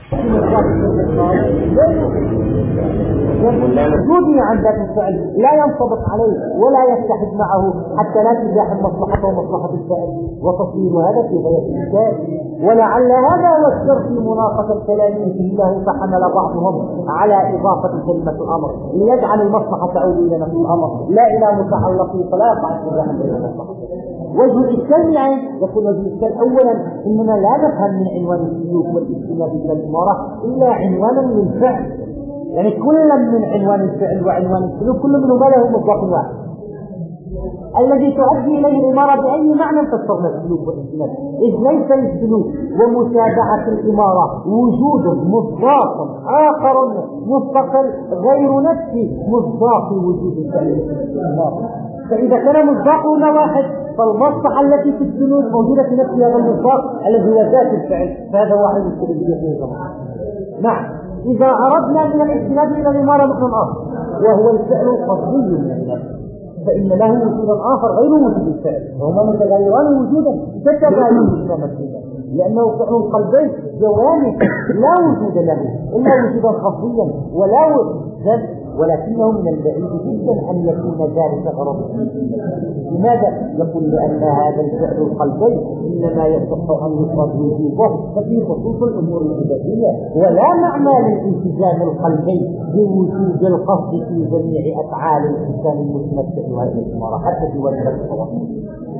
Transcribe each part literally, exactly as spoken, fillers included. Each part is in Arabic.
يبني عن ذات الفعل لا ينطبق عليه ولا يتحد معه حتى لا تزاحم مصلحته ومصلحة الفعل، وتصوير هذا في غاية الإشكال. ولعل هذا هو السر في مناقشة كلامه له، فحمل بعضهم على إضافة كلمة الأمر ليجعل المصلحة تعود إلى نفس الأمر لا إلى متعلقه، فلا يقع التزاحم بين المصلحة. وجه الإشكال يعني يكون وجه الإشكال أولا إننا لا نفهم من عنوان السلوك والاجتناب إلى الإمارة إلا عنوانا للفعل، يعني كل من عنوان الفعل وعنوان السلوك كل منهما له مطلق واحد الذي تؤدي إليه الإمارة بأي معنى فسرنا السلوك والاجتناب، إذ ليس السلوك ومتابعة الإمارة وجود مصداق آخر مستقل غير نفسه مصداق وجود الفعل والإمارة. فإذا كان مصداقنا واحد فالمصلحة التي في السلوك موجودة في نفس هذا المصداق الذي هو ذات الفعل، فهذا واحد من السلوكية في الزمان. نعم، إذا أردنا من الاجتناب إلى الإمارة معنى آخر وهو الفعل القصدي من النفس، فإن له وجودا آخر غير وجود الفعل، وهما متغيران وجودا تتباين وجودا مسؤولا، لأنه فعل القلبين جوانب لا وجود له إلا وجودا خفيا ولا وجود، ولكنه من البعيد جدا أن يكون ذلك غرض. لماذا؟ يقول لأن هذا الفعل القلبي إنما يصح أن يفرض وجوده ففي خصوص الأمور الإبادية، ولا معنى للالتزام القلبي بوجود القصد في جميع أفعال الإنسان المتمثل بهذه الأمور حتى في وجه الصواب.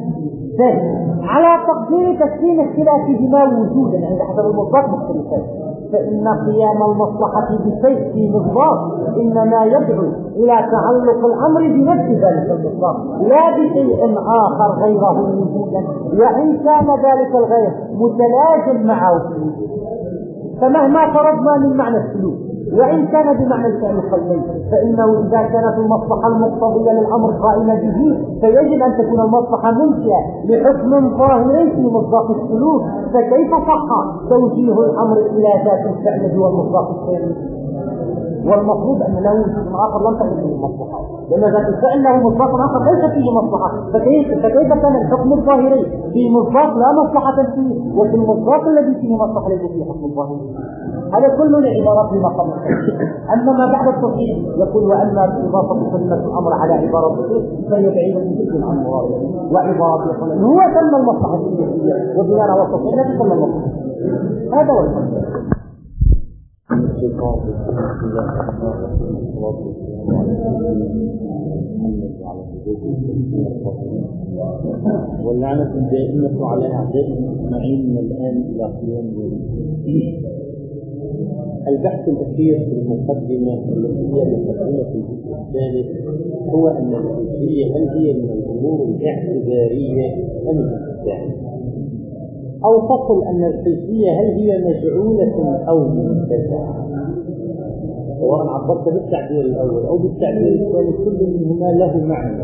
على تقدير تسليم اختلافهما وجودا عند حسب المطلق مختلفات، فإن قيام المصلحة بشيء في مصداق إنما يدعو إلى تعلق الأمر بنفس ذلك المصداق لا بشيء آخر غيره وجودا، وإن كان ذلك الغير متلازم معه. فمهما فرضنا من معنى السلوك وإن كان بمعنى الفعل القلبي، فإنه إذا كانت المصلحة المقتضية للأمر قائمة به فيجب أن تكون المصلحة منشئة لحكم ظاهري في مصداق السلوك، فكيف صح توجيه الأمر إلى ذات الفعل هو المصداق الثاني؟ والمفروض أن له وجود آخر لم تكن فيه مصلحة، لأن ذات الفعل له مصداق آخر ليس فيه مصلحة، فكيف, فكيف كان الحكم الظاهري في مصداق لا مصلحة فيه وفي المصداق الذي فيه مصلحة ليس فيه حكم ظاهري؟ هذا كله لعبارات المقام. أما ما بعد التصحيح يقول وأما بإضافة كلمة الأمر على عبارته فهي بعيدة جدا عن مراده، وعبارات هو تم المصلحة السياسية وبناء على التصحيح لا تم المصلحة. هذا هو الفرق. واللعنة الدائمة على أعداء المسمعين من الآن إلى قيام اليوم. البحث الأخير في المقدمة التي هي مقدمة الجزء الثالث هو أن الحجية هل هي من الأمور الاعتبارية أم الاستثناء، أو تقل أن الحجية هل هي مجعولة أو منتزعة، سواء عبرت بالتعبير الأول أو بالتعبير الثاني كل منهما له معنى.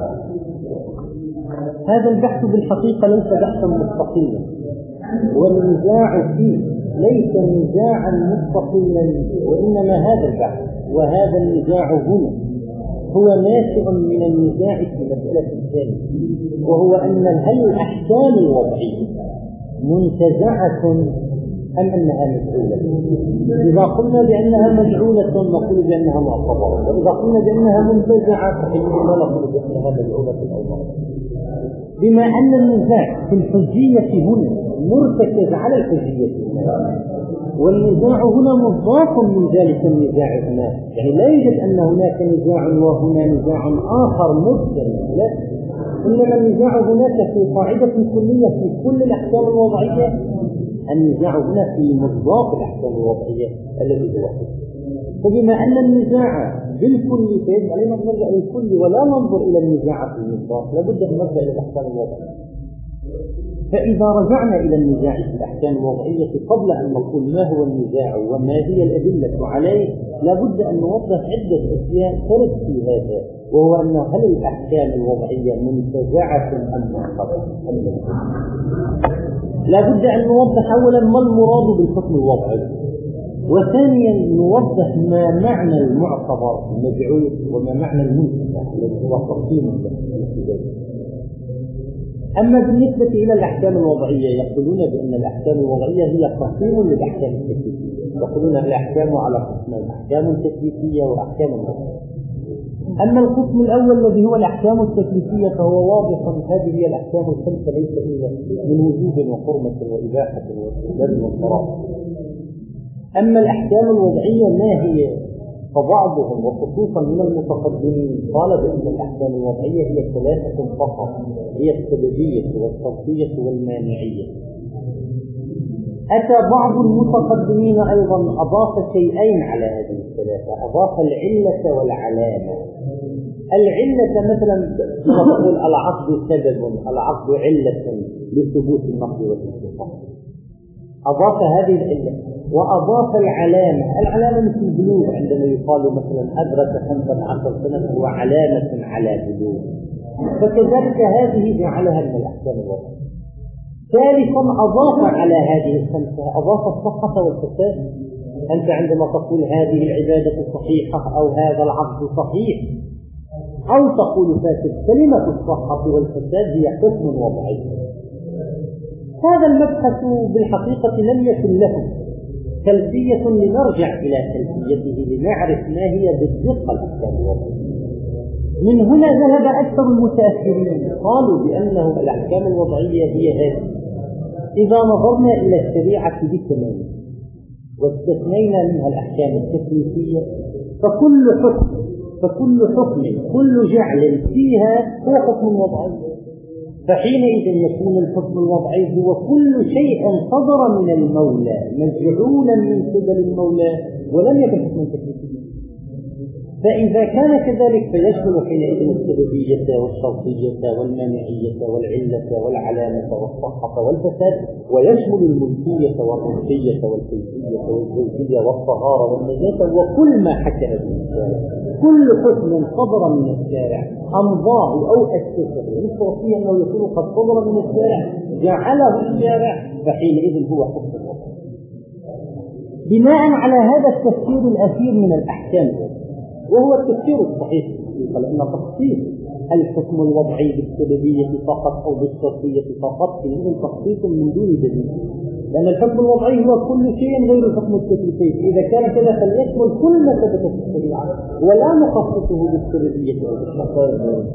هذا البحث بالحقيقة ليس بحثا مستقلا، والنزاع فيه ليس نزاعا مستقلا، وإنما هذا البحث وهذا النزاع هنا هو ناشئ من النزاع في مسألة ثانية، وهو أن هل الأحكام الوضعية منتزعة أم أنها مجعولة؟ إذا قلنا بأنها مجعولة نقول بأنها معتبرة، وإذا قلنا بأنها منتزعة فحينما نقول بأنها مجعولة أو معتبرة. بما أن النزاع في الحجية هنا مرتكز على الحجية هنا، والنزاع هنا مضاف من ذلك النزاع هنا، يعني لا يوجد أن هناك نزاع وهنا نزاع آخر مرسل، لا، إنما النزاع هناك في قاعدة كلية في كل الأحكام الوضعية، النزاع هنا في مصداق الأحكام الوضعية الذي هو حكم. فبما أن النزاع بالكل فيجب علينا أن نرجع للكل ولا ننظر إلى النزاع في المصداق، لابد أن نرجع إلى الأحكام الوضعية. فإذا رجعنا إلى النزاع في الأحكام الوضعية قبل أن نقول ما هو النزاع وما هي الأدلة عليه، لابد أن نوضح عدة أشياء ترد في هذا، وهو أن هل الأحكام الوضعية منتزعة أم معتبرة؟ لابد أن نوضح أولا ما المراد بالحكم الوضعي، وثانيا نوضح ما معنى المعتبر المجعول وما معنى المنتزع الذي هو تقسيم الابتدائي. أما بالنسبة إلى الأحكام الوضعية يقولون بأن الأحكام الوضعية هي تقسيم للأحكام التكليفية، يقولون الأحكام على قسمين: أحكام تكليفية وأحكام وضعية. أما القسم الأول الذي هو الأحكام التكليفية فهو واضح، هذه هي الأحكام الخمسة ليس إلا من وجوب وحرمة وإباحة واستحلال وقراءة. أما الأحكام الوضعية ما هي؟ فبعضهم وخصوصا من المتقدمين قال بأن الأحكام الوضعية هي ثلاثة فقط، هي السببية والشرطية والمانعية. أتى بعض المتقدمين أيضا أضاف شيئين على هذه الثلاثة، أضاف العلة والعلامة. العلة مثلا تقول العقد سبب، العقد علة لثبوت النقد والاستحقاق، أضاف هذه العلة. وأضاف العلامة، العلامة مثل البلوغ، عندما يقال مثلا أدرك خمسة عشر سنة هو علامة على بلوغ، فكذلك هذه جعلها من الأحكام الوضعية. ثالثا أضاف على هذه الخمسة أضاف الصحة والفساد. أنت عندما تقول هذه العبادة صحيحة أو هذا العقد صحيح أو تقول فاسد، كلمة الصحة والفساد هي حكم وضعي. هذا المبحث بالحقيقة لم يكن له خلفية، لنرجع إلى خلفيته لنعرف ما هي بالدقة الأحكام الوضعية. من هنا ذهب أكثر المتأخرين قالوا بأنه الأحكام الوضعية هي هذه. إذا نظرنا إلى الشريعة بكمالها واستثنينا منها الأحكام التكليفية فكل حكم فكل حكم كل جعل فيها هو حكم وضعي. فحينئذ يكون الحكم الوضعي هو كل شيء صدر من المولى مجعولا من قبل المولى ولم يكن حكما تكليفيا. فإذا كان كذلك فيشمل حينئذ السببية والشرطية والمانعية والعلة والعلامة والصحة والفساد، ويشمل الملكية والرشية والكيفية والزوجية والطهارة والنجاسة وكل ما حكى به الشارع. كل حكم صدر من الشارع أمضاه أو أسسه بالشرطية أنه يكون قد صدر من الشارع جعله الشارع، فحينئذ هو حكم الوضع. بناء على هذا التفسير الأخير من الأحكام، وهو التفسير الصحيح، لأن تخصيص الحكم الوضعي بالسببية فقط أو بالشرطية فقط فيه تخصيص من دون دليل، لأن الحكم الوضعي هو كل شيء غير الحكم التكليفي. إذا كان كذا فليشمل كل ما ثبت في الشريعة ولا نخصصه بالسببية أو بالشرطية.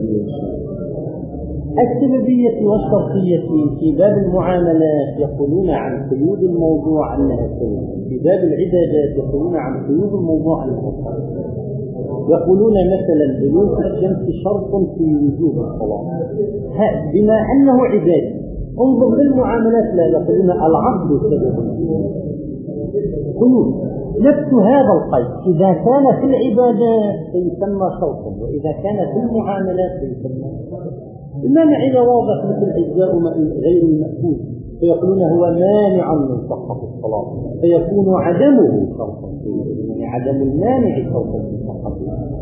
السببية والشرطية في باب المعاملات يقولون عن قيود الموضوع أنها سبب، في باب العبادات يقولون عن قيود الموضوع أنها سبب. يقولون مثلا دلوك الشمس شرط في وجوب الصلاة بما أنه عبادة. انظر للمعاملات لا يقولون العقد سبب قيود. نفس هذا القيد إذا كان في العبادات فيسمى شرطا، وإذا كان في المعاملات فيسمى المانع واضح مثل أجزاء غير المأكول، فيقولون هو مانع من صحة الصلاة، فيكون عدمه شرطا، يعني عدم المانع شرطا من صحة الصلاة.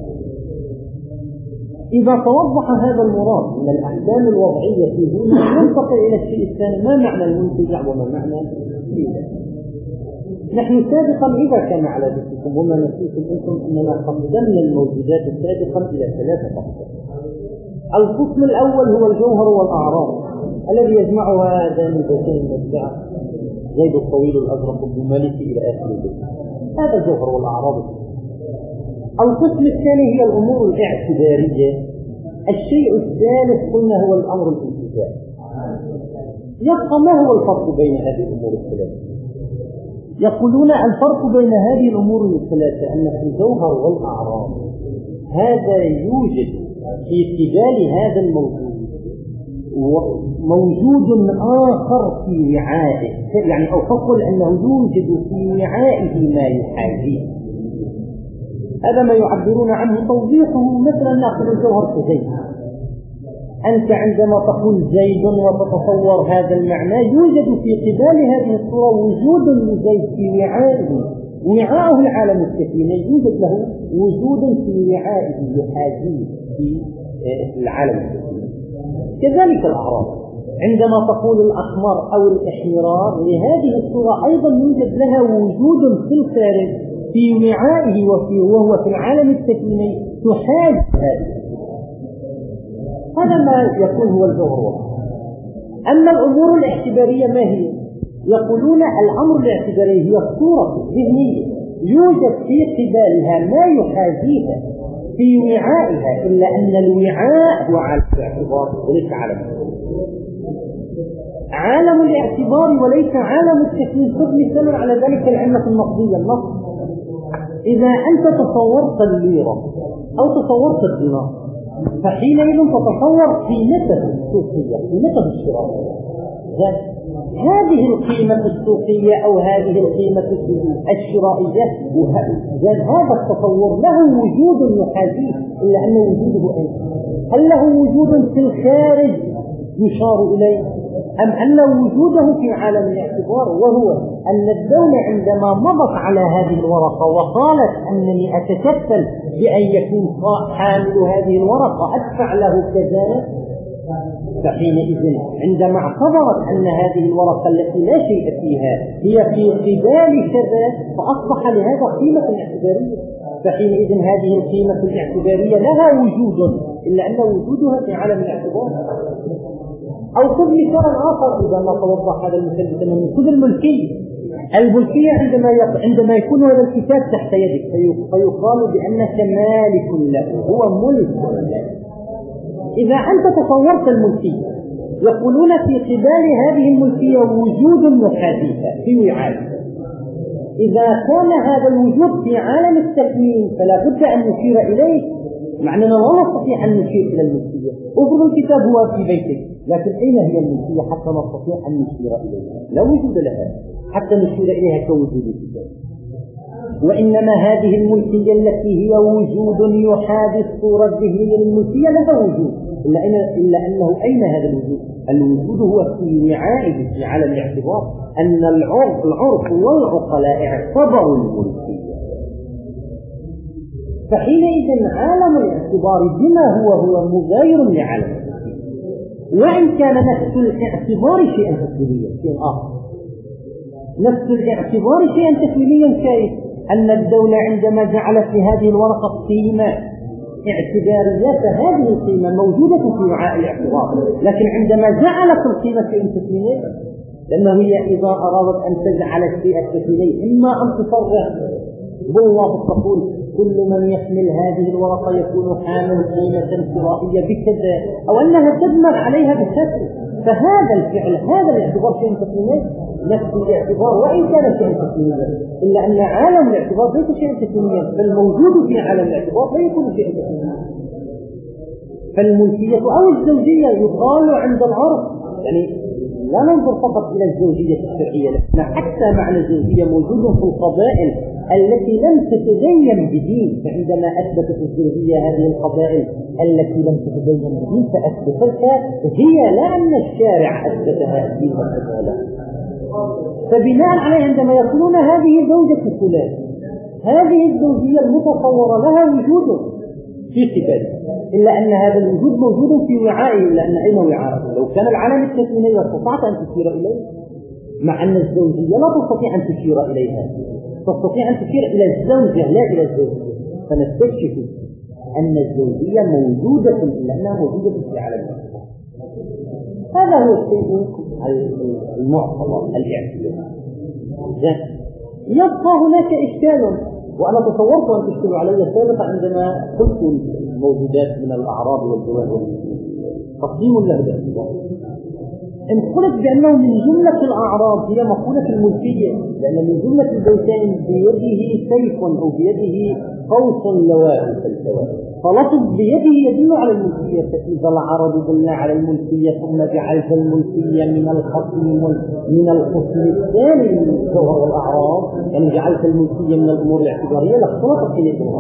إذا توضح هذا المراد من الأحكام الوضعية في هنا ننتقل إلى الشيء الثاني: ما معنى المنتجع وما معنى الفيلة. نحن سابقا إذا كان على ذكركم وما نسيتم أنتم أننا قسمنا الموجودات سابقا إلى ثلاثة أقسام. القسم الأول هو الجوهر والأعراض الذي يجمع هذان البيتين المتبعة زيد الطويل الأزرق بن مالك إلى آخر البيت، هذا الجوهر والأعراض. القسم الثاني هي الأمور الاعتبارية. الشيء الثالث قلنا هو الأمر الانتفاعي. يبقى ما هو الفرق بين هذه الأمور الثلاثة؟ يقولون الفرق بين هذه الأمور الثلاثة أن في الجوهر والأعراض هذا يوجد في قبال هذا الموجود موجود آخر في وعائه، يعني أو تقول أنه يوجد في وعائه ما يحاذيه. هذا ما يعبرون عنه توضيحه. مثلا نأخذ الجوهر كزيد، أنت عندما تقول زيد وتتصور هذا المعنى يوجد في قبال هذه الصورة وجود لزيد في وعائه، وعاءه العالم السكيني يوجد له وجود في وعائه يحاذيه في العالم السكيني. كذلك الأعراض، عندما تقول الأحمر أو الإحمرار لهذه الصورة أيضا يوجد لها وجود في الخارج في وعائه وفي وهو في العالم السكيني تحاذ هذه. هذا ما يكون هو الجوهر. أما الأمور الاعتبارية ما هي؟ يقولون الأمر الاعتباري هي الصورة الذهنية يوجد في قبالها ما يحاذيها في وعائها، إلا أن الوعاء هو عالم الاعتبار وليس عالم عالم الاعتبار وليس عالم التكليف. خذ مثال على ذلك العلة النقدية. النص، إذا أنت تصورت الليرة أو تصورت الدينار فحينئذ تتصور قيمته السوقية، قيمته الشرائية. هذه القيمة السوقية أو هذه القيمة الشرائية هذا التصور له وجود يحاذيه، إلا أن وجوده أين؟ هل له وجود في الخارج يشار إليه، أم أن وجوده في عالم الاعتبار؟ وهو أن الدولة عندما مضت على هذه الورقة وقالت أنني أتكفل بأن يكون حامل هذه الورقة أدفع له كذا، فحينئذ عندما اعتبرت أن هذه الورقة التي لا شيء فيها هي في قبال كذا فأصبح لهذا قيمة اعتبارية. فحينئذ هذه القيمة الاعتبارية لها وجود، إلا أن وجودها في عالم الاعتبار. أو خذ مثالا آخر إذا ما توضح هذا المثال بتمام. خذ الملكية. الملكية عندما عندما يكون هذا الكتاب تحت يدك فيقال بأنك مالك له، هو ملك له. إذا أنت تصورت الملكية يقولون في قبال هذه الملكية وجود يحاذيها في وعائها. إذا كان هذا الوجود في عالم التكوين فلا بد أن نشير إليه، معنى لا نستطيع أن نشير إلى الملكية. افرض الكتاب هو في بيتك، لكن أين هي الملكية حتى نستطيع أن نشير إليها؟ لا وجود لها حتى نشير إليها كوجود الكتاب. وإنما هذه الملكية التي هي وجود يحاذي الصورة الذهنية للملكية لها وجود، إلا, إلا أنه أين هذا الوجود؟ الوجود هو في وعائه في عالم الاعتبار، أن العرف العرف والعقلاء اعتبروا الملكية. فحينئذ عالم الاعتبار بما هو هو مغاير لعالم التكوين، وإن كان نفس الاعتبار شيئا تكوينيا شيء آخر. نفس الاعتبار شيئا تكوينيا كيف؟ أن الدولة عندما جعلت في هذه الورقة قيمة اعتبارية فهذه القيمة موجودة في وعاء الاعتبار، لكن عندما جعلت القيمة شيئا تكوينيا، لأنه هي إذا أرادت أن تجعل الشيء التكويني إما أن تصرح بالله تقول كل من يحمل هذه الورقة يكون حامل قيمة شرائية بكذا، أو أنها تدمر عليها بكثرة. فهذا الفعل هذا الاعتبار شيء تكويني نفس الاعتبار، وإن كان شيء تكوينيا، إلا أن عالم الاعتبار ليس شيء تكوينيا، بل موجود في عالم الاعتبار لا يكون شيء تكوينيا. فالملكية أو الزوجية يقال عند العرف، يعني لا ننظر فقط إلى الزوجية الشرعية، لأن حتى معنى الزوجية موجود في القبائل التي لم تتدين بدين. فعندما أثبتت الزوجية هذه القبائل التي لم تتدين بدين فأثبتتها هي، لا أن الشارع أثبتها الدين وأثبتها له. فبناء عليه عندما يقولون هذه زوجة فلان، هذه الزوجية المتصورة لها وجود في قباله، إلا أن هذا الوجود موجود في وعائه، إلا أن أين وعائه؟ لو كان العالم التكويني استطعت أن تشير إليه، مع أن الزوجية لا تستطيع أن تشير إليها، تستطيع أن تشير إلى الزوجة لا إلى الزوجية. فنستكشف أن الزوجية موجودة إلا أنها موجودة في عالم التكوين. هذا هو الشيء المعتبر الاعتبار. يبقى هناك إشكال، وأنا تصورت أن تشكلوا علي سابقا عندما قلت الموجودات من الأعراض والجواب والمسلمين تقديم له الاعتبار. إن قلت بأنه من جملة الأعراض هي مقولة الملكية، لأن من جملة البيتين بيده سيف أو بيده قوس لواء فالسواء، فلفظ بيده يدل على الملكية. فإذا العرض دل على الملكية ثم جعلت الملكية من القسم من القسم الثاني من الجوهر والأعراض، يعني جعلت الملكية من الأمور الاعتبارية لاختلطت قيمتها.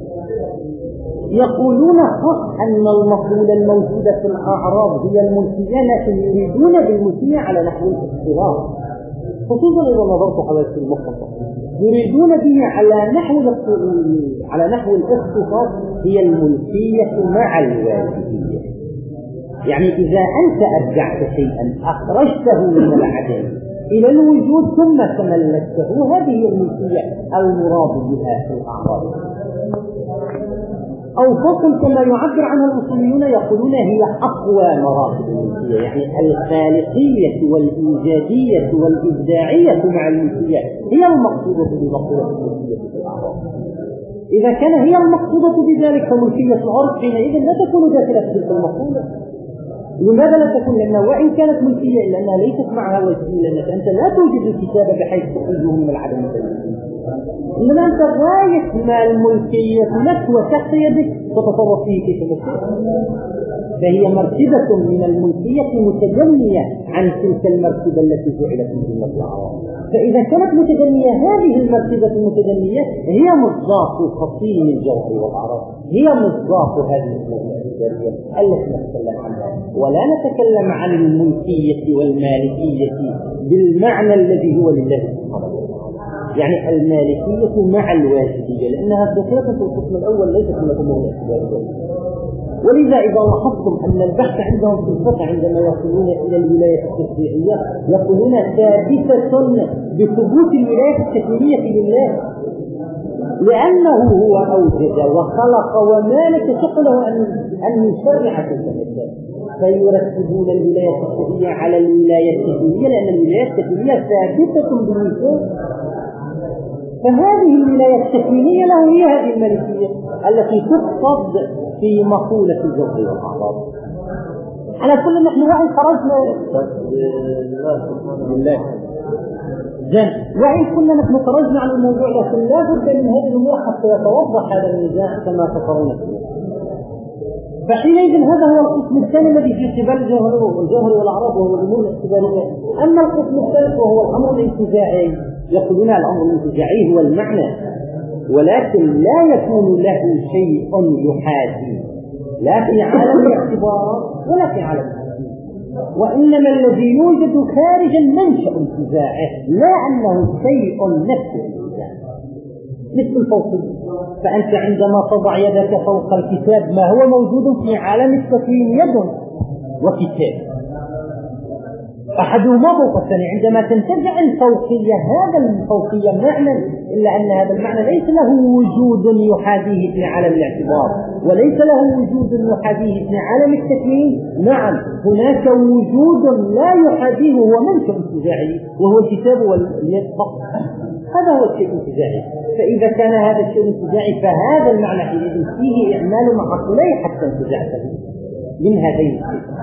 يقولون صح أن المقولة الموجودة في الأعراض هي الملكية، لكن يريدون بالملكية على نحو الاختلاط، خصوصا إذا نظرت حوالي المختصر يريدون به على نحو على نحو الاختصاص هي الملكية مع الواجبية. يعني إذا أنت أرجعت شيئا أخرجته من العدم إلى الوجود ثم تملكته، هذه هي الملكية المراد بها في الأعراض. أو فصل كما يعبر عنها الأصوليون يقولون هي أقوى مراتب الملكية، يعني الخالقية والإيجادية والإبداعية مع الملكية هي المقصودة بمقولة الملكية في الأعراف. إذا كان هي المقصودة بذلك فملكية العرف حينئذ لا تكون داخلة في تلك المقولة. لماذا لا تكون؟ لأنها وإن كانت ملكية إلا أنها ليست معها وجهية، لأنك أنت لا توجد الكتاب بحيث تخرجه من العدم البيني، إنما أنت راية ما الملكية لك وتحت يدك تتصرف فيه كيف تشاء. فهي مرتبة من الملكية متجنية عن تلك المرتبة التي جعلت من جملة الأعراف. فإذا كانت متجنية هذه المرتبة المتجنية هي مصداق خصيم الجوهر والأعراف، هي مصداق هذه المرتبة التي نتكلم عنها، ولا نتكلم عن الملكية والمالكية بالمعنى الذي هو لله سبحانه وتعالى، يعني المالكية مع الواجبية، لأنها داخلة في القسم الأول ليست من الأمور الاعتبارية. ولذا إذا لاحظتم أن البحث عندهم في الفقه عندما يصلون إلى الولاية التشريعية يقولون ثابتة بثبوت الولاية التشريعية لله، لأنه هو أوجد وخلق ومالك شغله أن أن يشرع تلك الأشياء، فيرتبون الولاية التشريعية على الولاية التشريعية لأن الولاية التشريعية ثابتة بالميثاق. فهذه الولاية التكوينية له هي هذه الملكية التي تقصد في مقولة الجوهر والأعراض. على كل نحن وإن خرجنا بالله زين وإن كنا نحن خرجنا عن الموضوع، لكن لا بد من هذه الأمور حتى يتوضح هذا النزاع كما تقرون فيه. فحينئذ هذا هو القسم الثاني الذي في اعتبار الجوهر والجوهر والأعراض وهو الأمور الاعتبارية. أما القسم الثالث وهو الأمر الانتزاعي يقولون الأمر الانتزاعي هو المعنى، ولكن لا يكون له شيء يحاذي لا في عالم الاعتبار ولا في عالم التفكير، وإنما الذي يوجد خارجا منشأ انتزاعه لا أنه شيء نفس الانتزاع مثل الفوقية. فأنت عندما تضع يدك فوق الكتاب ما هو موجود في عالم التكوين يد وكتاب أحدهما فوق الثاني. عندما تنتزع الفوقية هذا الفوقية معنى، إلا أن هذا المعنى ليس له وجود يحاذيه في عالم الاعتبار وليس له وجود يحاذيه في عالم التكوين. نعم هناك وجود لا يحاذيه هو منشأ انتزاعي وهو الكتاب واليد فقط، هذا هو الشيء الانتزاعي. فإذا كان هذا الشيء الانتزاعي فهذا المعنى حينئذ فيه إعمال معقولي حتى انتزاعته من هذين الشيء.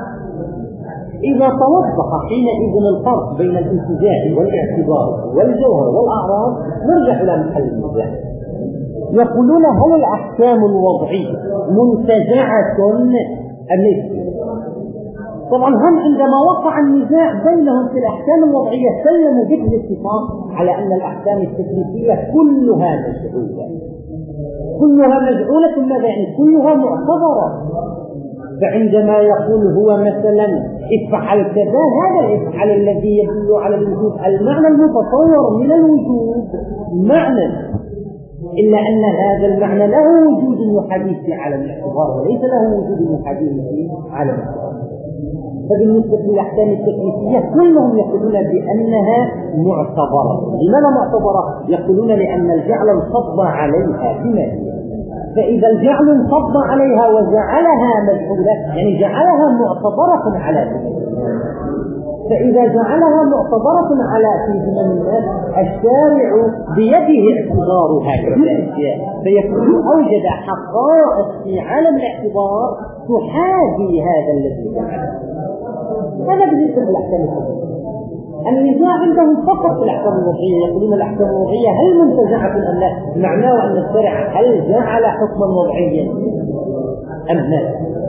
إذا توضح حينئذ الفرق بين الانتزاع والاعتبار والجوهر والأعراض نرجع إلى محل النزاع. يقولون هل الأحكام الوضعية منتزعة أم ليست؟ طبعا هم عندما وقع النزاع بينهم في الأحكام الوضعية سلموا به الاتفاق على أن الأحكام التكليفية كلها مجعولة، كلها مجعولة. ماذا يعني؟ كلها معتبرة. فعندما يقول هو مثلا افعل كذا، هذا الافعل الذي يدل على الوجود المعنى المتصور من الوجود معنى، إلا أن هذا المعنى له وجود يحاذيه في عالم الاعتبار وليس له وجود يحاذيه في عالم الاعتبار. فبالنسبة للأحكام التكليفية كلهم يقولون بأنها معتبرة. لماذا معتبرة؟ يقولون لأن الجعل انصب عليها بما هي، فإذا الجعل انصب عليها وجعلها مجعولة يعني جعلها معتبرة على ذلك. فإذا جعلها معتبرة على في زمن الناس الشارع بيده اعتبار هذه الأشياء، فيكون أوجد حقائق في عالم الاعتبار تحاذي هذا الذي جعله. هذا بالنسبة للأحكام الوضعية. النزاع عندهم فقط في الأحكام الوضعية، يقولون الأحكام الوضعية هل منتزعة أم لا؟ معناه أن الشرع هل جعل حكما وضعيا أم لا؟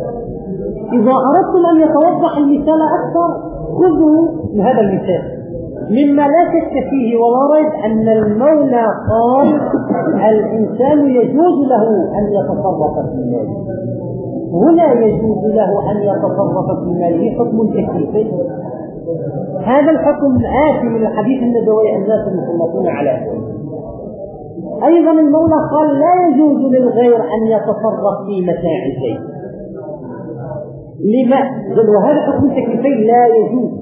إذا أردتم أن يتوضح المثال أكثر خذوا هذا المثال مما لا شك فيه ولا ريب أن المولى قال الإنسان يجوز له أن يتصرف في ماله. هنا يجوز له أن يتصرف في ماله حكم تكليفي. هذا الحكم آتي من الحديث النبوي الناس المسلطون على ذلك. أيضا المولى قال لا يجوز للغير أن يتصرف في متاع شيء. لما؟ وهذا الحكم التكليفي لا يجوز.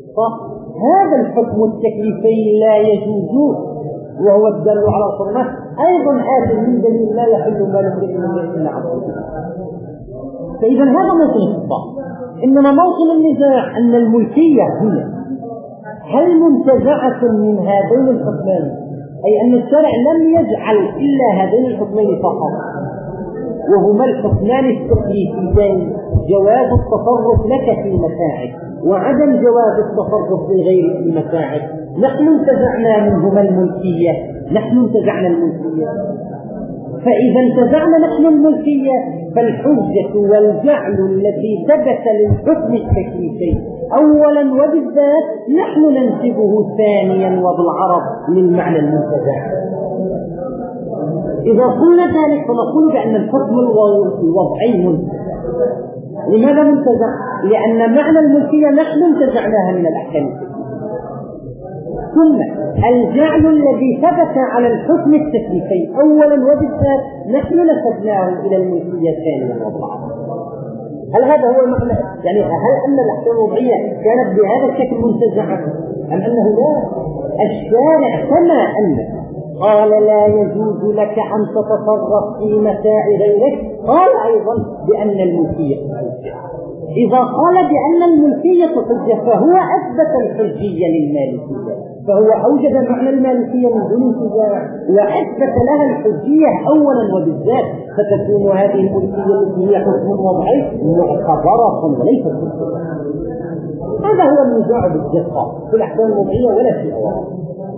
هذا الحكم التكليفي لا يجوز وهو الدل على حرمته أيضا آت من دليل لا يحل مال امرئ إلا عن طريق. فإذا هذا موطن الخطاب. إنما موطن النزاع أن الملكية هنا هل منتزعة من هذين الحكمين، أي أن الشرع لم يجعل إلا هذين الحكمين فقط، وهما الحكمان التكليفيين جواز التصرف لك في متاعك وعدم جواز التصرف للغير في متاعك. نحن انتزعنا منهما الملكية، نحن انتزعنا الملكية. فإذا انتزعنا نحن الملكية فالحجة والجعل التي ثبت للحكم التكليفي أولا وبالذات نحن ننسبه ثانيا وبالعرض للمعنى المنتزع. إذا قلنا ذلك فنقول بأن الحكم الوضعي منتزع. لماذا منتزع؟ لأن معنى الملكية نحن انتزعناها من الأحكام التكليفية. ثم الجعل الذي ثبت على الحكم التكليفي أولا وبالذات نحن نسبناه إلى الملكية ثانيا وبالعرض. هل هذا هو المعنى؟ يعني هل أن الأحكام الوضعية كانت بهذا الشكل منتزعة أم أنه لا؟ الشارع كما أنه قال لا يجوز لك أن تتصرف في متاع غيرك قال أيضا بأن الملكية حجة. إذا قال بأن الملكية حجة فهو أثبت الحجية للمالكية، فهو أوجد معنى المالكية من دون انتزاع وأثبت لها الحجية أولا وبالذات، فتكون هذه الملكية التي هي حكم وضعي معتبرة وليست حجة. هذا هو النزاع بالدقة في الأحكام الوضعية ولا شيء آخر،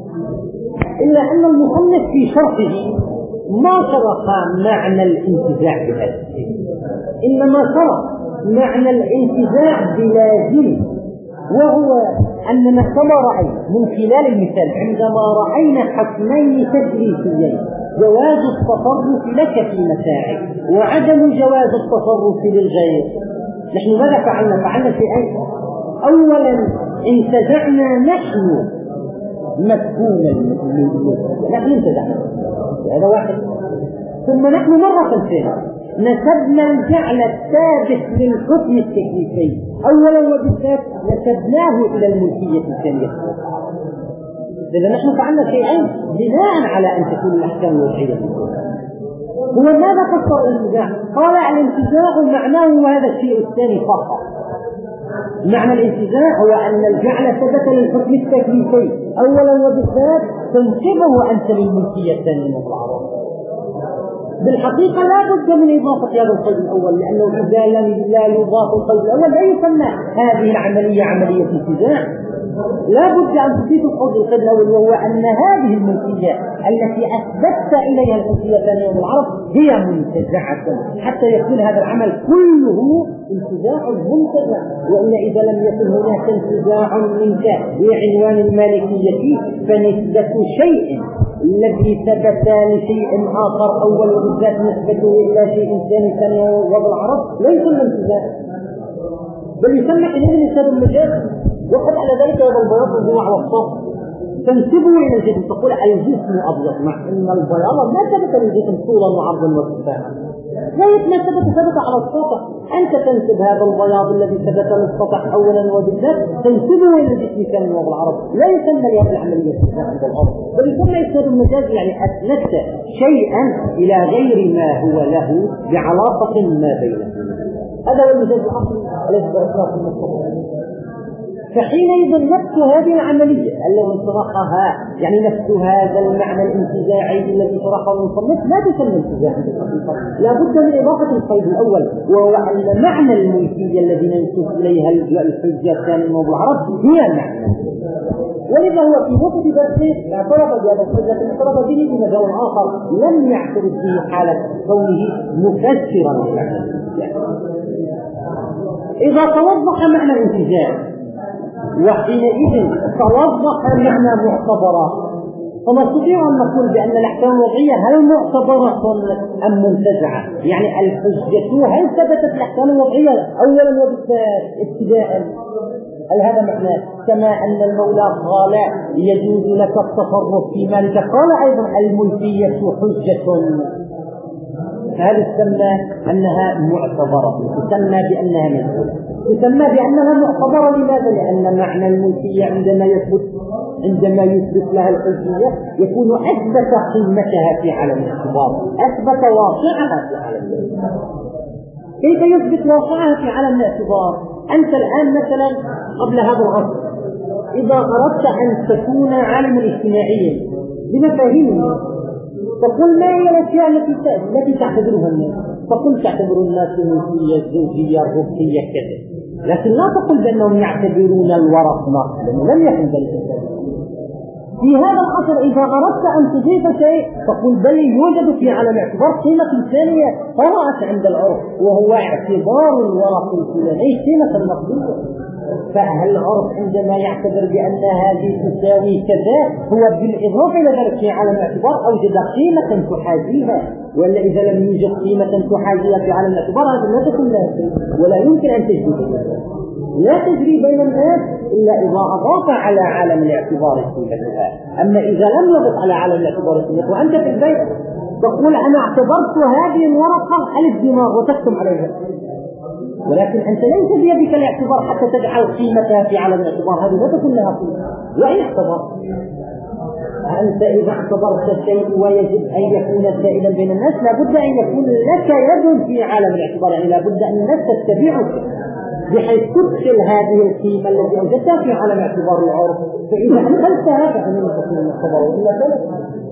إلا أن المصنف في شرحه ما شرح معنى الانتزاع بهذا الشيء، إنما شرح معنى الانتزاع بلازم، وهو أننا كما رأينا من خلال المثال عندما رأينا حكمين تكليفيين جواز التصرف لك في متاعك وعدم جواز التصرف للغير، نحن ماذا فعلنا؟ فعلنا شيئين. أولا انتزعنا نحن مفهوم الملكية، نحن انتزعنا هذا واحد. ثم نحن مرة ثانية نسبنا الجعل الثابت للحكم التكليفي أولا وبالذات نسبناه إلى الملكية الثانية. إذا نحن فعلنا شيئين بناء على أن تكون الأحكام الوضعية. هو ماذا فسر الانتزاع؟ قال الانتزاع معناه هذا الشيء الثاني فقط. معنى الانتزاع هو أن الجعل ثبت للحكم التكليفي أولا وبالذات تنسبه أنت للملكية الثانية بالعرض. بالحقيقة لا بد من إضافة هذا القيد الأول، لأنه إذا لم لا يضاف القيد الأول لا يسمى هذه العملية عملية انتزاع. لا بد أن تضيف القيد الأول، وهو أن هذه الملكية التي أثبتت إليها الملكية الثانية بالعرض هي منتزعة، حتى يكون هذا العمل كله انتزاع منتزع. وإن إذا لم يكن هناك انتزاع منك بعنوان المالكية فنسبة شيء الذي ثبت لشيء آخر أول وبالذات نسبته إلى شيء ثاني ثاني وبالعرض ليس الانتزاع، بل يسمى حينئذ نسب المجاز. وقد على ذلك هذا البياض الجمع والصف تنسبه إلى الجسم، تقول الجسم أبيض، مع أن البياض ما ثبت للجسم طولا وعرضا وارتفاعا، زي ما ثبت ثبت على السطح. أنت تنسب هذا البياض الذي ثبت للسطح أولا وبالذات تنسبه إلى الجسم ثانيا وبالعرض، لا يسمى لهذه العملية عند الأرض، بل يسمى إسناد المجاز، يعني أسندت شيئا إلى غير ما هو له بعلاقة ما بينه. هذا هو المجاز الأصلي الذي ذكرناه في المصطلح. فحينئذ نفس هذه العملية التي شرحها، يعني نفس هذا المعنى الانتزاعي الذي شرحه المصنف لا تسمى انتزاعا بالحقيقة، لا بد من إضافة القيد الأول، وهو أن معنى الملكية الذي ننسب إليها الحجة الثانية بالعرض هي المعنى. ولذا هو في وقت درسه اعترض بهذا الحجة، اعترض به بمجال آخر لم يعترض به حالة كونه مفسرا لمعنى الانتزاع. إذا توضح معنى الانتزاع وحينئذ توضح معنى معتبرة، فنستطيع أن نقول بأن الأحكام الوضعية هل معتبرة أم منتزعة؟ يعني الحجة هل ثبتت الأحكام الوضعية أولا وبالذات ابتداء؟ هل هذا معناه؟ كما أن المولى قال يجوز لك التصرف في مالك، قال أيضا الملكية حجة، فهل تسمى أنها معتبرة؟ تسمى بأنها منتزعة، تسمى بأنها معتبرة. لماذا؟ لأن معنى الملكية عندما يثبت عندما يثبت لها الحجية يكون أثبت قيمتها في عالم الاعتبار، أثبت واقعها في عالم الاعتبار. كيف يثبت واقعها في عالم الاعتبار؟ أنت الآن مثلا قبل هذا العصر إذا أردت أن تكون عالما اجتماعيا بمفاهيم تقول ما هي الأشياء التي التي تعتبرها الناس؟ تقول تعتبر الناس النسية الزوجية الروحية كذا، لكن لا تقل بأنهم يعتبرون الورق نقلا، لم يكن ذلك. في هذا العصر إذا أردت أن تضيف شيء تقول بل يوجد في عالم الاعتبار قيمة ثانية طرأت عند العرف، وهو اعتبار الورق الفلاني قيمة نقدية. فهل العرف عندما يعتبر بأن هذه تساوي كذا هو بالإضافة إلى ذلك في عالم الاعتبار أوجد قيمة تحاذيها، ولا إذا لم يوجد قيمة تحاذيها في عالم الاعتبار هذا لا تكون لها شيء ولا يمكن أن تجري بينها، لا تجري بين الناس إلا إذا أضاف على عالم الاعتبار قيمتها. أما إذا لم يضف على عالم الاعتبار قيمتها وأنت في البيت تقول أنا اعتبرت هذه الورقة ألف دينار وتكتم عليها، ولكن أنت ليس بيدك الاعتبار حتى تجعل قيمتها في عالم الاعتبار، هذه لا تكون لها قيمة وإن اعتبرت. أنت إذا اعتبرت الشيء ويجب أن يكون سائلا بين الناس لابد أن يكون لك يد في عالم الاعتبار، يعني لابد أن الناس تتبعك بحيث تدخل هذه القيمة التي أوجدتها في عالم اعتبار العرف، فإذا أدخلتها فإنه تكون المعتبر وإلا ذلك.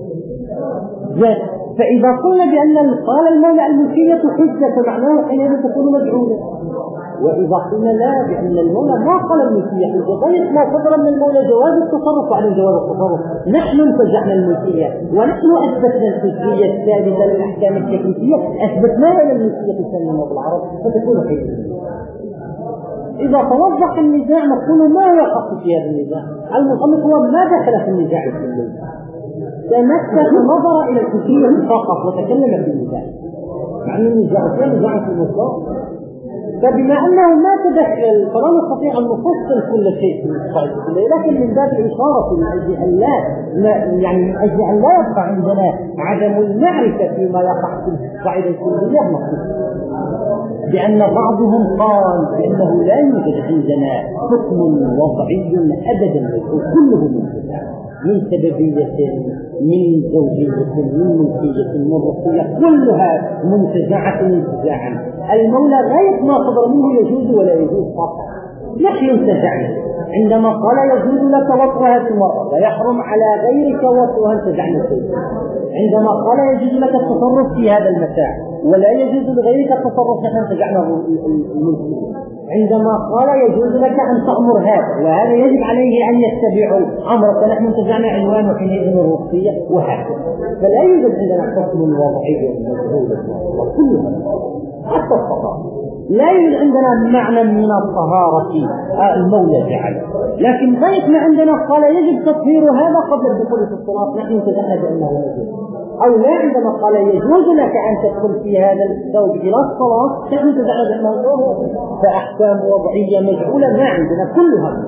فإذا قلنا بأن قال المولى الملكية حجة فمعناه حينئذ تكون مجعولة، وإذا قلنا لا بأن المولى ما قال الملكية حجة بل ما صدر من المولى جواز التصرف وعدم جواز التصرف، نحن انتزعنا الملكية ونحن أثبتنا الحجية الثالثة للأحكام التكليفية أثبتناها إلى الملكية الثانية بالعرب فتكون حجة. إذا توضح النزاع نقول ما هو الحق في هذا النزاع؟ المصنف هو ما دخل في النزاع الكلي، تمسك نظر إلى الكلية فقط وتكلم في النزاع، مع أن النزاع كان نزاع في المطلق، فبما أنه ما تدخل فلا نستطيع أن نفصل كل شيء في القاعدة الكلية، لكن من باب الإشارة من أجل أن لا يعني من أجل أن لا يبقى عندنا عدم المعرفة فيما يقع في القاعدة الكلية نقول بأن بعضهم قال بأنه لا يوجد عندنا حكم وضعي أبدا كله منتزع من سببية من زوجية من ملكية من رقية كلها منتزعة انتزاعا. المولى غاية ما صدر منه يجوز ولا يجوز فقط، نحن انتزعنا عندما قال يجوز لك وطئها المرأة ويحرم على غيرك وطئها انتزعنا فيه، عندما قال يجوز لك التصرف في هذا المتاع ولا يجوز لغيرك التصرف نحن انتزعنا الملكية، عندما قال يجوز لك أن تأمر هذا وهذا يجب عليه أن يتبعوا أمرك نحن انتزعنا عنوان وحينئذ الرقية وهكذا. فلا يوجد عندنا حكم وضعي مجهول وكلها حتى الطهارة لا يوجد عندنا معنى من الطهارة المولى جعله، لكن غاية ما عندنا قال يجب تطهير هذا قبل الدخول في الصلاة نحن انتزعنا بأنه يجب، أو لا عندما قال يجوز لك أن تدخل في هذا الثوب إلى الصلاة نحن انتزعنا بأنه يجب. فأحكام وضعية مجهولة ما عندنا كلها.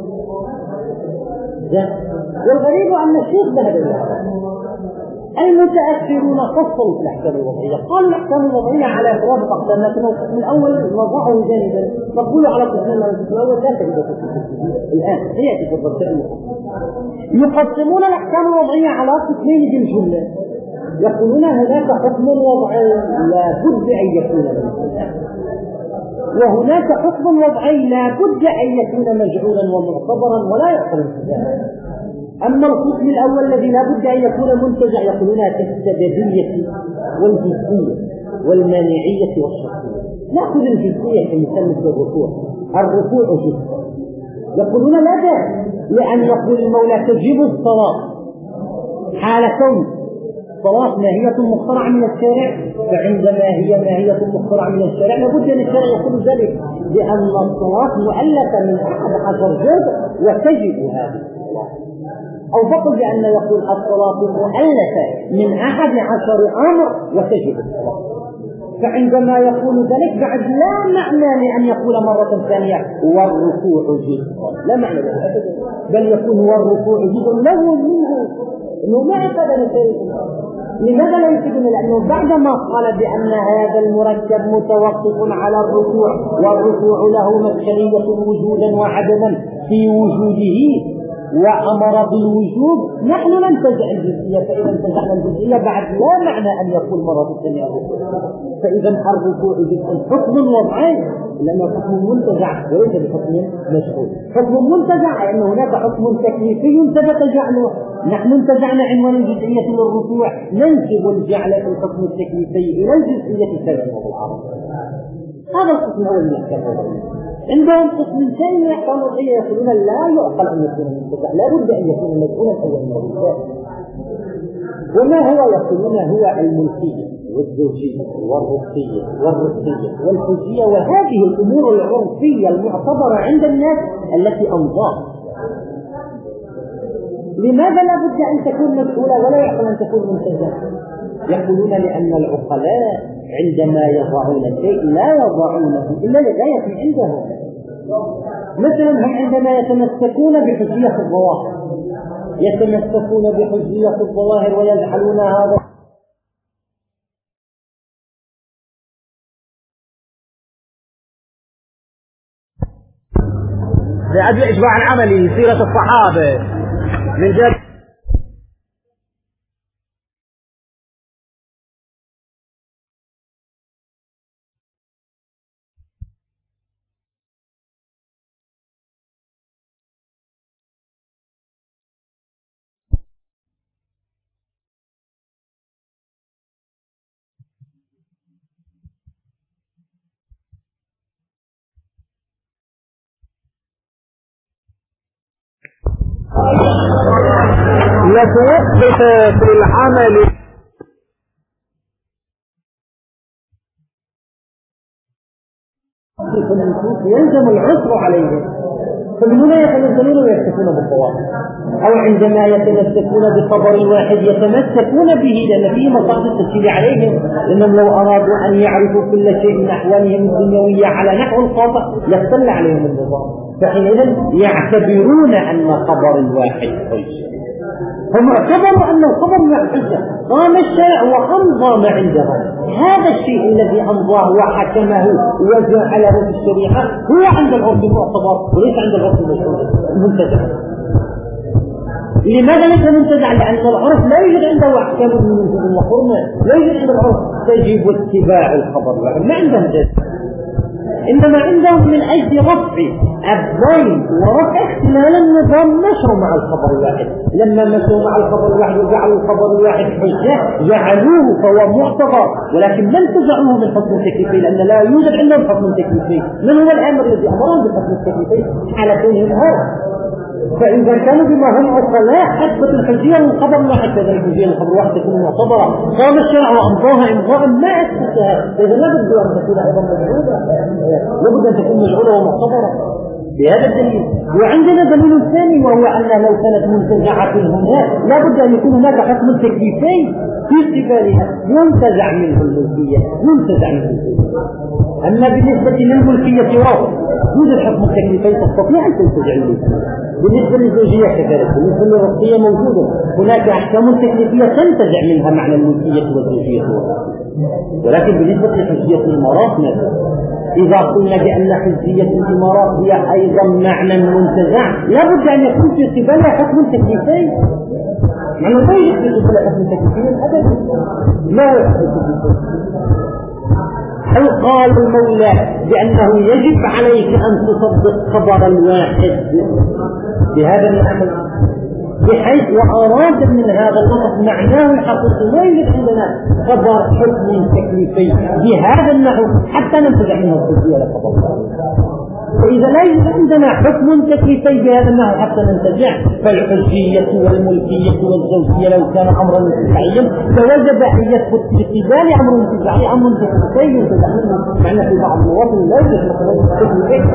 والغريب أن الشيخ ذهب إلى هذا. المتأخرون فصلوا في الأحكام الوضعية، قالوا الأحكام الوضعية على أفراد أقسام، لكن القسم الأول وضعه جانبا، نقول على القسم الأول لا تجد في الآن هي في الرسائل يقسمون الأحكام الوضعية على قسمين بالجملة، يقولون هناك حكم وضعي لا بد أن يكون منه، وهناك حكم وضعي لا بد أن يكون مجعولا ومعتبرا ولا يحصل انتزاعا. أما القسم الأول الذي لا بد أن يكون منتزع يقولون كالسببية والجزئية والمانعية والشرطية. نأخذ الجزئية كمثال مثل الركوع، الركوع جزء يقولون لا داعي لأن يقول المولى تجب الصلاة حال كون الصلاة ماهية مخترعة من الشارع، فعندما هي ماهية مخترعة من الشارع لابد أن الشارع يقول ذلك لأن الصلاة مؤلفة من أحد عشر جزء وتجب هذه الصلاة، أو فقط بأن يقول الصلاة مؤلفة من أحد عشر أمر وتجب الصلاة. فعندما يقول ذلك بعد لا معنى لأن يقول مرة ثانية والركوع جزء، لا معنى ذلك، بل يكون والركوع جزء له منه إنه ما أفاد نتائج. لماذا لا يفيدنا؟ لأنه بعدما قال بأن هذا المركب متوقف على الركوع والركوع له مدخلية وجودا وعدما في وجوده وأمر بالوجوب نحن ننتزع الجزئية. فإذا انتزعنا الجزئية بعد لا معنى أن يكون مرة ثانية الركوع. فإذا الركوع جزء حكم وضعي لأنه حكم منتزع وليس بحكم مشهود. حكم منتزع لأن هناك حكم تكليفي ثبت جعله. نحن انتزعنا عنوان الجزئية للركوع ننسب الجعل في الحكم التكليفي إلى الجزئية الثانية بالعرض. هذا القسم الأول من الأحكام الوضعية. عندهم قسم ثاني من الأحكام الوضعية يقولون لا يعقل أن يكون منتزع، لا بد أن يكون المسؤول الأول من الرجال. وما هو يقولون هو الملكية والزوجية والرقية والرقية والحجية وهذه الأمور العرفية المعتبرة عند الناس التي أمضاها. لماذا لا بد أن تكون مسؤولة ولا يعقل أن تكون منتزعة؟ يقولون لأن العقلاء عندما يضعون شيء لا يضعونه إلا لغاية عندهم. مثلا هم عندما يتمسكون بحجية الظواهر يتمسكون بحجية الظواهر ويجعلون هذا لأجل إجماع العملي سيرة الصحابة من جد. يثبت في العمل يلزم العسر عليهم. فمن يتنزلون ويكتفون بالطواف أو عندما يتمسكون بخبر واحد يتمسكون به لأن فيه مصادر التسهيل عليهم. لأنهم لو أرادوا أن يعرفوا كل شيء من أحوالهم الدنيوية على نحو الخاطئ يختل عليهم النظام. فحينئذ يعتبرون أن خبر الواحد حجة. هم اعتبروا أن الخبر الواحد حجة. قام الشارع وأمضى ما عندهم. هذا الشيء الذي أمضاه وحكمه وجعله في الشريعة هو عند العرف المعتبر وليس عند العرف المنتزع. لماذا ليس منتزع؟ لأن العرف لا يوجد عنده أحكام من وجود وحرمة. لا يوجد عند العرف تجب اتباع الخبر الواحد. ما عندهم ذلك. إنما عندهم من أجل رفع الضيم ورفع اختلال النظام مشوا مع الخبر الواحد. لما مشوا مع الخبر الواحد وجعلوا الخبر الواحد حجة جعلوه فهو معتبر ولكن لم تجعلوه من حكم التكليفي لأن لا يوجد عندهم حكم تكليفي. من هو الأمر الذي أمرهم بالحكم التكليفي على كونه الهرب؟ فإذا كانوا بما هم عقلاء أثبت الحجية من خبر الواحد كذا الحجية من خبر الواحد تكون معتبرة. قام الشرع وأمضاها إمضاء ما أثبتها. إذا لا بد أن تكون أيضا مجعولة لابد أن تكون مجعولة ومعتبرة بهذا الدليل. وعندنا دليل ثاني وهو أن لو كانت منتزعة هناك لا بد أن يكون هناك حكم تكليفي في اعتبارها ينتزع منه الملكية ينتزع منه الملكية. أما بالنسبة للملكية واضح يوجد حكم تكليفي تستطيع أن تنتزع الملكية. بالنسبة للزوجية كذلك. بالنسبة للرقية موجودة هناك أحكام تكليفية تنتزع منها معنى الملكية والزوجية ولكن بالنسبة لحجية الإمارات مثلا إذا قلنا بأن حجية الإمارات هي أيضا معنى منتزع لا بد أن يكون في قبلها حكم تكليفي. معنى لا يوجد في قبلها حكم تكليفي أبدا لا يوجد. هل قال المولى بأنه يجب عليك أن تصدق خبر الواحد بهذا الأمر بحيث وأراد من هذا اللفظ معناه الحقيقي لا يوجد عندنا خبر حكم تكليفي بهذا النحو حتى ننتزع منه الحجية لخبر الله. فإذا لا يوجد عندنا حكم تكليفي بهذا النحو حتى ننتزع فالحجية والملكية والزوجية لو كان أمرا انتزاعيا فوجب أن يثبت بقبال أمر انتزاعي أمر تكليفي ينتزع منه. معنى في بعض المواطن لا يوجد مثلا تكليفي.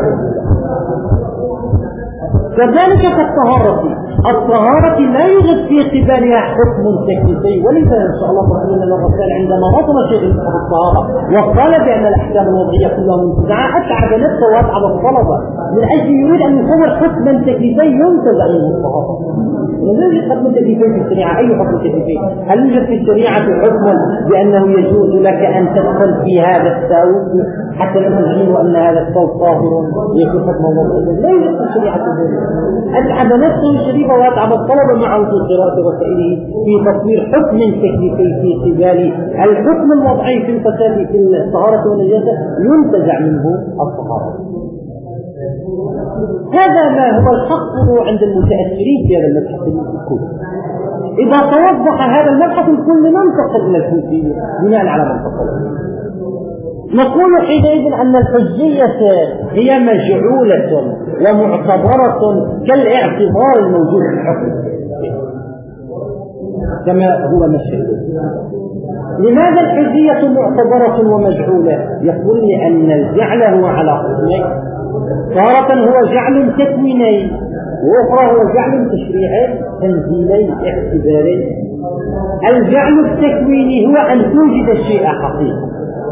كذلك كالطهارة. الطهارة لا يوجد في اعتبارها حكم تكليفي ولذا إن شاء الله تقول لنا الرسول عندما نظم شيخ الطهارة وقال بأن الأحكام الوضعية كلها منتزعة أتعب نفسه وأتعب الطلبة من أجل يريد أن يصور حكما تكليفي ينتزع منه الطهارة. لا يوجد حكم تكليفي في الشريعة. أي حكم تكليفي؟ هل يوجد في الشريعة حكم بأنه يجوز لك أن تدخل في هذا الثوب حتى لا تزعم أن هذا الثوب طاهر يكون حكم وضعي؟ لا يوجد في الشريعة. أتعب نفسه الشريف وأتعب الطلبة معه في قراءة وسائله في تصوير حكم تكليفي في قبال الحكم الوضعي في الفساد في الطهارة والنجاسة ينتزع منه الطهارة. هذا ما هو الحق عند المتأثرين في هذا المبحث الكلي. إذا توضح هذا المبحث الكلي ننتقل إلى الحجية بناء على ما تقول. نقول حينئذ أن الحجية هي مجعولة ومعتبرة كالاعتبار الموجود في الحكم كما هو مشهور. لماذا الحجية معتبرة ومجعولة؟ يقول لأن الجعل هو على قسمين، تارة هو جعل تكويني وأخرى هو جعل تشريعي تنزيلي اعتباري. الجعل التكويني هو أن توجد الشيء حقيقة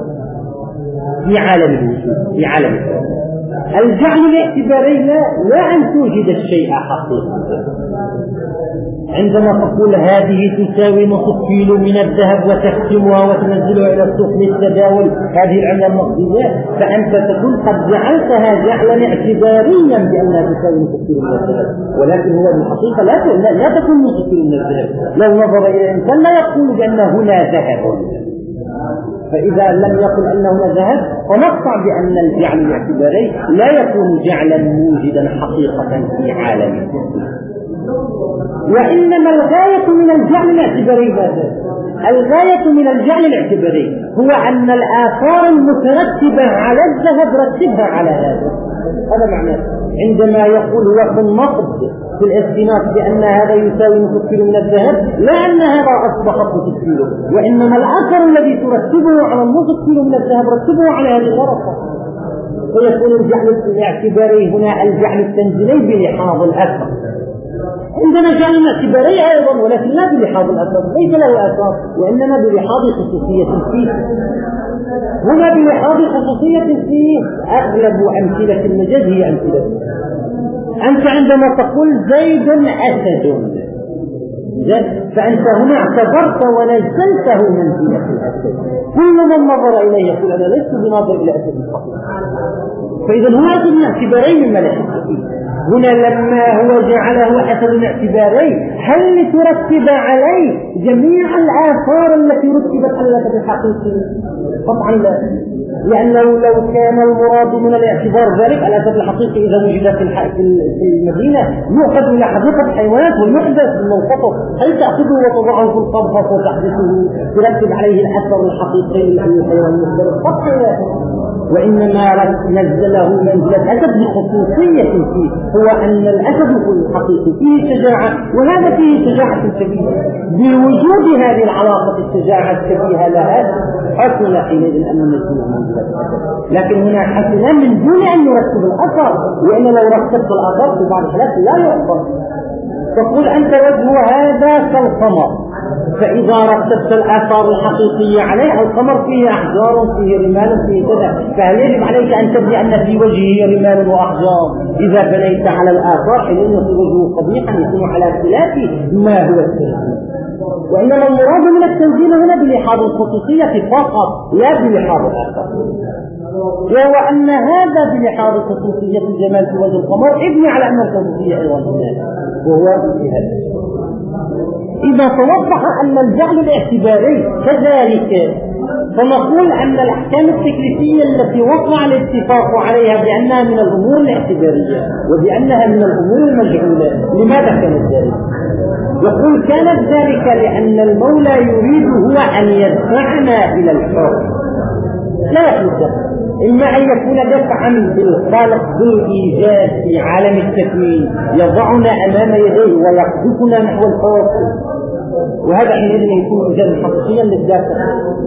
في عالم الوجود في عالم الوجود. الجعل الاعتباري لا, لا أن توجد الشيء حقيقة. عندما تقول هذه تساوي نصف كيلو من الذهب وتقسمها وتنزلها إلى السوق للتداول، هذه العملة النقدية، فأنت تكون قد جعلتها جعلا اعتباريا بأنها تساوي نصف كيلو من الذهب، ولكن هو بالحقيقة لا, لا تكون نصف كيلو من الذهب. لو نظر إلى الإنسان لا يقول بأن هنا ذهب، فإذا لم يقل أنه هنا ذهب فنقطع بأن الجعل الاعتباري لا يكون جعلا موجدا حقيقة في عالم التكوين. وإنما الغاية من الجعل الاعتباري ماذا؟ الغاية من الجعل الاعتباري هو أن الآثار المترتبة على الذهب رتبها على هذا. هذا معناه عندما يقول هو في النقد في الاستناد بأن هذا يساوي نصف كيلو من الذهب، لا أن هذا أصبح نصف كيلو، وإنما الأثر الذي ترتبه على النصف كيلو من الذهب رتبه على هذه الورقة. فيكون الجعل الاعتباري هنا الجعل التنزيلي بلحاظ الأثر. عندنا جعل اعتباري أيضا ولكن لا بلحاظ الأثر، ليس له أثر وإنما بلحاظ خصوصية فيه. هنا بلحاظ خصوصية فيه أغلب أمثلة المجاز هي أمثلة. أنت عندما تقول زيد أسد فأنت هنا اعتبرت ونزلته منزلة الأسد. كل من نظر إليه يقول أنا لست بناظر إلى أسد الصحيح. فإذا هو أسد اعتباري مما لا يستطيع. هنا لما هو جعله أسد اعتباري هل لترتب عليه جميع الآثار التي رتبت على الأسد الحقيقي؟ طبعا لا، لأنه لو كان المراد من الاعتبار ذلك الأسد الحقيقي إذا وجد في المدينة يؤخذ إلى حديقة الحيوانات ويحدث بالموقف، هل تأخذه وتضعه في القبضة وتحدثه ترتب عليه الأثر الحقيقي للحيوان المختلف؟ طبعا، وإنما نزله منزلة أسد لخصوصية فيه، هو أن الأسد الحقيقي فيه شجاعة، وهذا فيه شجاعة كبيرة. بوجود هذه العلاقة الشجاعة الكبيرة لها حسن حينئذ أن ننزله منزلة أسد. لكن هنا حسن من دون أن نرتب الأثر، وإن لو رتبت الأثر في بعض الحالات لا يعقل. تقول أنت وجه هذا كالقمر، فإذا رتبت الآثار الحقيقية عليه القمر فيه أحجار فيه رمال فيه كذا، فهل يجب عليك أن تبني أن في وجهه رمال وأحجار؟ إذا بنيت على الآثار حين يصير وجهه قبيحا يكون على اختلاف ما هو التنزيل. وإنما المراد من التنزيل هنا بلحاظ الخصوصية فقط لا بلحاظ الآثار، وهو أن هذا بلحاظ خصوصية الجمال في وجه القمر ابني على أن الخصوصية أيضا هناك، وهو في هذا. إذا توضح أن الجعل الاعتباري كذلك فنقول أن الأحكام التكليفية التي وقع الاتفاق عليها بأنها من الأمور الاعتبارية وبأنها من الأمور المجعولة، لماذا كانت ذلك؟ يقول كانت ذلك لأن المولى يريد هو أن يدفعنا إلى الحكم، لا يخلق، إما أن يكون دفعا بالخالق بالإيجاد في عالم التكوين يضعنا أمام يديه ويقذفنا نحو الحكم، وهذا حينئذ يكون إيجادا حقيقيا للدافع.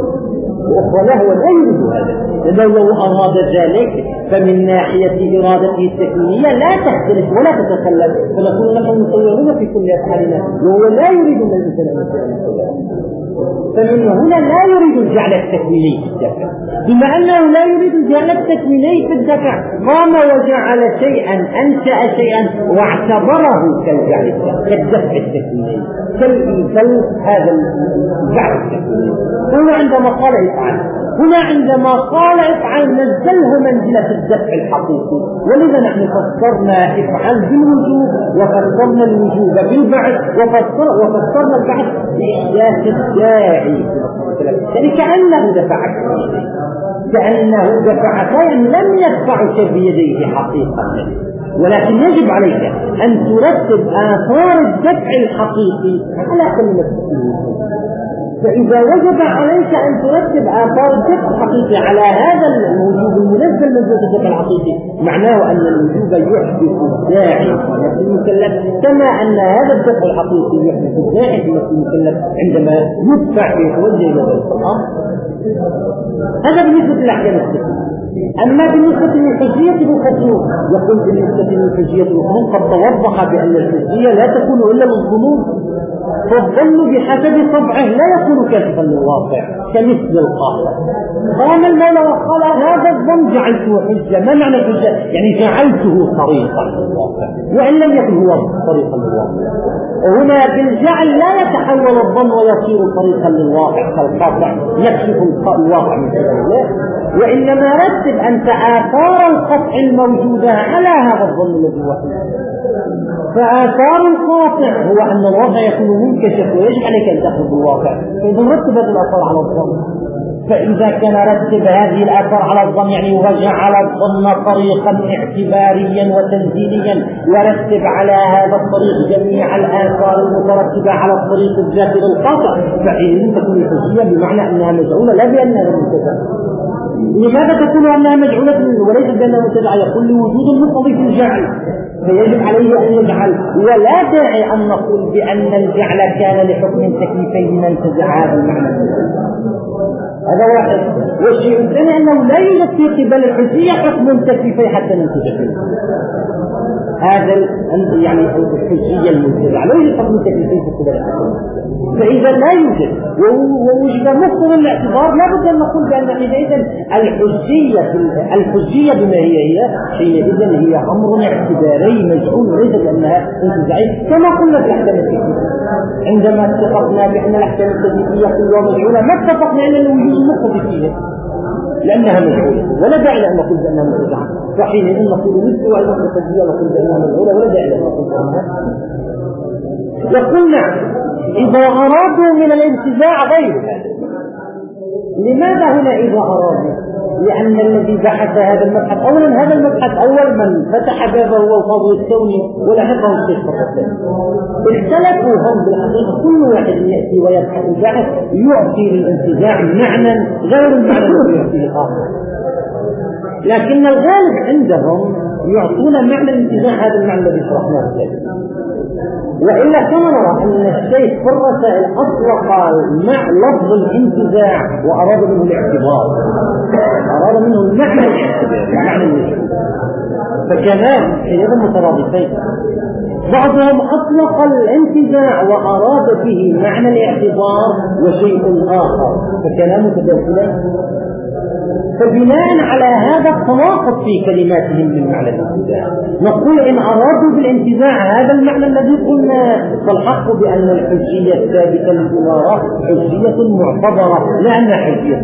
وأخرى له لا يريد هذا، لأنه لو أراد ذلك فمن ناحية إرادته التكوينية لا تختلف ولا تتخلف، فنقول نحن مسيرون في كل أفعالنا، وهو لا يريد من الإنسان أن يكون. فمن هنا لا يريد الجعل التكويني في الدفع، بما أنه لا يريد الجعل التكويني في الدفع قام وجعل شيئا أنشأ شيئا واعتبره كالجعل كالدفع التكويني كال هذا الجعل التكويني. هو عندما قال افعل هنا عندما قال افعل نزله منزلة الدفع الحقيقي، ولذا نحن فسرنا افعل بالوجوب وفسرنا الوجوب بالبعث وفسرنا البعث بإحداث الداعي، يعني كأنه دفع كأنه دفع شيئا لم يدفع بيديه حقيقة، ولكن يجب عليك أن ترتب آثار الدفع الحقيقي على كلمة الوجوب. فإذا وجب عليك أن ترتب آثار الدفع الحقيقي على هذا الوجوب المنزل من الدفع الحقيقي، معناه أن الوجوب يحدث الداعي في نفس المكلف، كما أن هذا الدفع الحقيقي يحدث الداعي في نفس المكلف عندما يدفع ويتوجه إلى القرآن. هذا بالنسبة للأحكام الفقهية. أما بالنسبة للحجية بالخصوم، يقول بالنسبة للحجية بالخصوم قد توضح بأن الحجية لا تكون إلا للظنون، فالظن بحسب طبعه لا يكون كاشفا للواقع كمثل القاطع. قام المولى وقال هذا الظن جعلته حجة. ما معنى حجة؟ يعني جعلته طريقا للواقع، وإن لم يكن هو طريقا للواقع. وهنا بالجعل لا يتحول الظن ويصير طريقا للواقع كالقاطع يكشف الواقع من الله، وإنما رتب أنت آثار القطع الموجودة على هذا الظن الذي هو حجة. فآثار القاطع هو أن الواقع يكون منكشف ويجب عليك أن تأخذ بالواقع، فإذا رتب هذه الآثار على الظن. فإذا كان رتب هذه الآثار على الظن يعني وجعل الظن طريقا اعتباريا وتنزيليا، ورتب على هذا الطريق جميع الآثار المترتبة على الطريق الذاتي للقاطع، فإذا تكون الحجية بمعنى أنها مجعولة لا بأنها منتزعة. لماذا تكون أنها مجعولة وليس بأنها منتزعة؟ يقول لوجود المقتضي في الجعل، فيجب عليه أن يجعل، ولا داعي أن نقول بأن الجعل كان لحكم تكليفين انتزع هذا المعنى. هذا واحد. والشيء الثاني أنه لا يوجد في قبل الحجية حكم تكليفي حتى ننتزع فيه. هذا يعني الحجية المنتزعة لا يوجد حكم تكليفي في قبل الحجية، فإذا لا يوجد ووجد مفهوم الاعتبار لا بد أن نقول بأن حينئذ الحجية الحجية بما هي هي حينئذ هي أمر اعتباري مجعول وليس بأنها انتزاعية، كما قلنا في الأحكام التكليفية. عندما اتفقنا بأن الأحكام التكليفية كلها مجعولة ما اتفقنا أن الوجود مقتضي فيها لأنها مجعولة، ولا داعي أن نقول بأنها منتزعة. فحينئذ نقول مثل وعلى الحجية نقول بأنها مجعولة ولا داعي أن نقول بأنها. يقول نعم إذا أرادوا من الانتزاع غير هذا. لماذا هنا إذا أرادوا؟ لأن الذي بحث هذا المبحث أولا هذا المبحث أول من فتح بابه هو القاضي الثوني ولحقه الشيخ الرسول. اختلفوا هم بالحقيقة، كل واحد يأتي ويبحث البحث يعطي للانتزاع معنى غير المعنى الذي يعطيه الآخر، لكن الغالب عندهم يعطون معنى الانتزاع هذا المعنى الذي شرحناه الآن. وإلا كما نرى أن الشيخ في الرسائل أطلق مع لفظ الانتزاع وأراد منه الاعتبار، أراد منه المعنى الاعتبار معنى المشهور، فكلام أيضا مترادفين. بعضهم أطلق الانتزاع وأراد به معنى الاعتبار وشيء آخر، فكلام متداخلين. فبناء على هذا التناقض في كلماتهم من معنى الانتزاع نقول إن أرادوا بالانتزاع هذا المعنى الذي قلنا فالحق بأن الحجية الثابتة للإمارة حجية معتبرة لأنها حجية.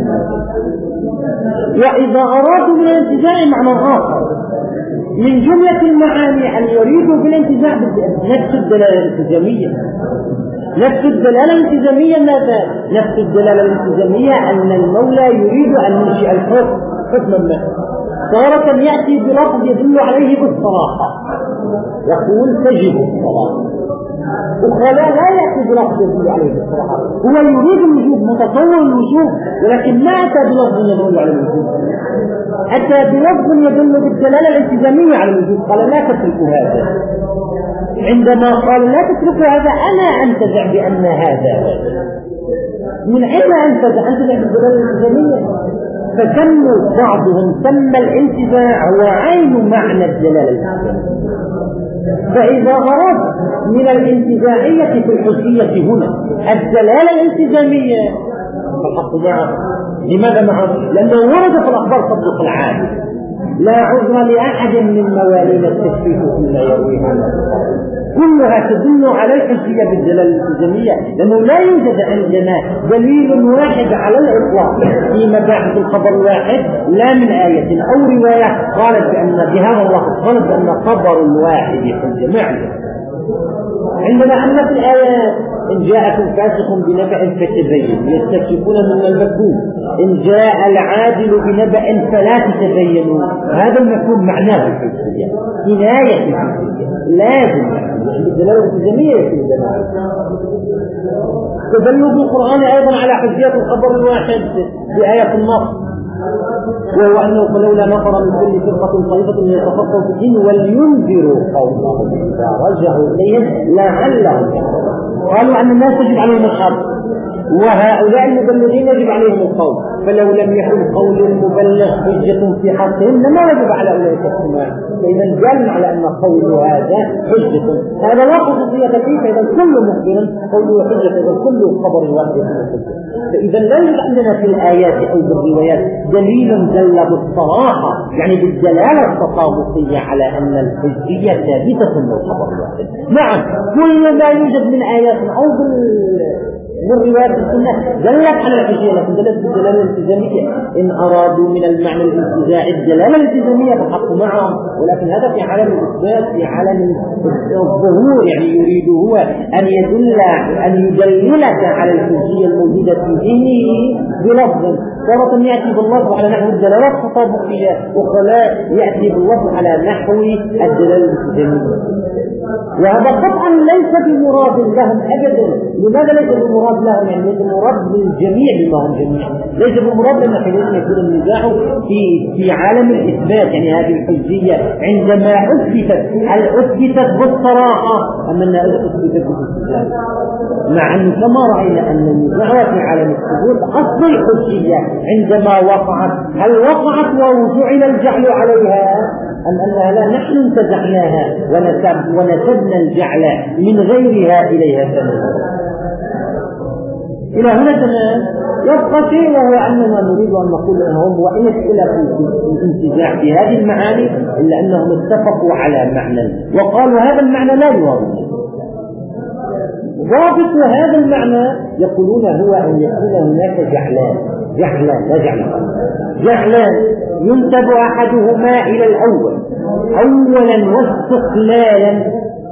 وإذا أرادوا بالانتزاع معنى آخر من جملة المعاني أن يريدوا بالانتزاع نفس الدلالة الالتزامية. نفس الدلالة الالتزامية ماذا؟ نفس الدلالة الالتزامية أن المولى يريد أن ينشئ الحكم حكما ما، تارة يأتي بلفظ يدل عليه بالصراحة يقول تجب الصلاة، أخرى لا يأتي بلفظ يدل عليه بالصراحة، هو يريد الوجوب متصور الوجوب ولكن ما أتى بلفظ يدل على الوجوب، أتى بلفظ يدل بالدلالة الالتزامية على الوجوب. قال لا تتركوا هذا. عندما قال لا تتركوا هذا أنا أنتزع بأن هذا من أين أنتزع؟ أنتزع بالدلالة الالتزامية. فسموا بعضهم سمى الانتزاع هو عين معنى الدلالة الالتزامية. فإذا أراد من الانتزاعية في الحجية هنا الدلالة الالتزامية فالحق معه. لماذا معه؟ لأنه ورد في الأخبار صدق العادي لا عذر لأحد من موالين التشريف فيما يرويه عنه. كلها تدل على الحجية بالدلالة الالتزامية، لأنه لا يوجد عندنا دليل واحد على الإطلاق في مباحث الخبر الواحد، لا من آية أو رواية قالت بأن بهذا اللفظ قالت بأن خبر الواحد حجة. ما عندنا عندنا أن في الآيات إن جاءكم فاسق بنبأ فتبين يستكشفون من المفهوم، إن جاء العادل بنبأ فلا تتبينوا، هذا المفهوم معناه الحجية كناية الحجية لازم يعني الدلالة الالتزامية يكون دلالة. تدل بالقرآن أيضا على حجية الخبر الواحد بآية النص، وهو أنه فلولا نفر من كل فرقة طائفة ليتفقهوا في الدين ولينذروا قومهم إذا رجعوا إليهم لعلهم يحذرون. قالوا أن الناس يجب عليهم الحرب، وهؤلاء المبلغين يجب عليهم القول، فلو لم يكن قول المبلغ حجة في حقهم لما وجب على أولئك السماع. فإذا دل على أن قول هذا حجة، هذا لا خصوصية فيه، فإذا كل مخبر قوله حجة، فإذا كل خبر واحد حجة. فإذا لا يوجد عندنا في الآيات أو بالروايات دليل دل بالصراحة يعني بالدلالة التطابقية على أن الحجية ثابتة للخبر الواحد. نعم كل ما يوجد من آيات أو بالروايات السنة دلت على الحجية، لكن دلت بالدلالة الالتزامية. إن أرادوا من المعنى الانتزاعي الدلالة الالتزامية فحقوا معهم، ولكن هذا في عالم الإثبات، في عالم الظهور، يعني يريد هو أن يدل أن يدللك على الحجية الموجودة في ذهنه بلفظ، تارة يأتي باللفظ على نحو الدلالة التطابقية، ولا يأتي باللفظ على نحو الدلالة الالتزامية. وهذا قطعا ليس بمراد لهم أبدا. لماذا ليس بمراد لهم؟ يعني ليس بمراد للجميع بما هم جميع، ليس بمراد لأن حينئذ يكون النزاع في في عالم الإثبات. يعني هذه الحجية عندما أثبتت هل أثبتت بالصراحة أم أنها أثبتت بالالتزام؟ مع أن كما رأينا أن النزاع في عالم الثبوت أصل الحجية عندما وقعت هل وقعت وجعل الجعل عليها أم أنها لا نحن انتزعناها ونسب ونسبنا الجعل من غيرها إليها سنة. إلى هنا تمام. يبقى شيء وهو أننا نريد أن نقول أنهم وإن اختلفوا في الانتزاع في هذه المعاني إلا أنهم اتفقوا على معنى وقالوا هذا المعنى لا يوافق. ضابط هذا المعنى يقولون هو أن يكون هناك جعلان جعلان لا جعلان جعلان ينسب أحدهما إلى الأول أولا واستقلالا،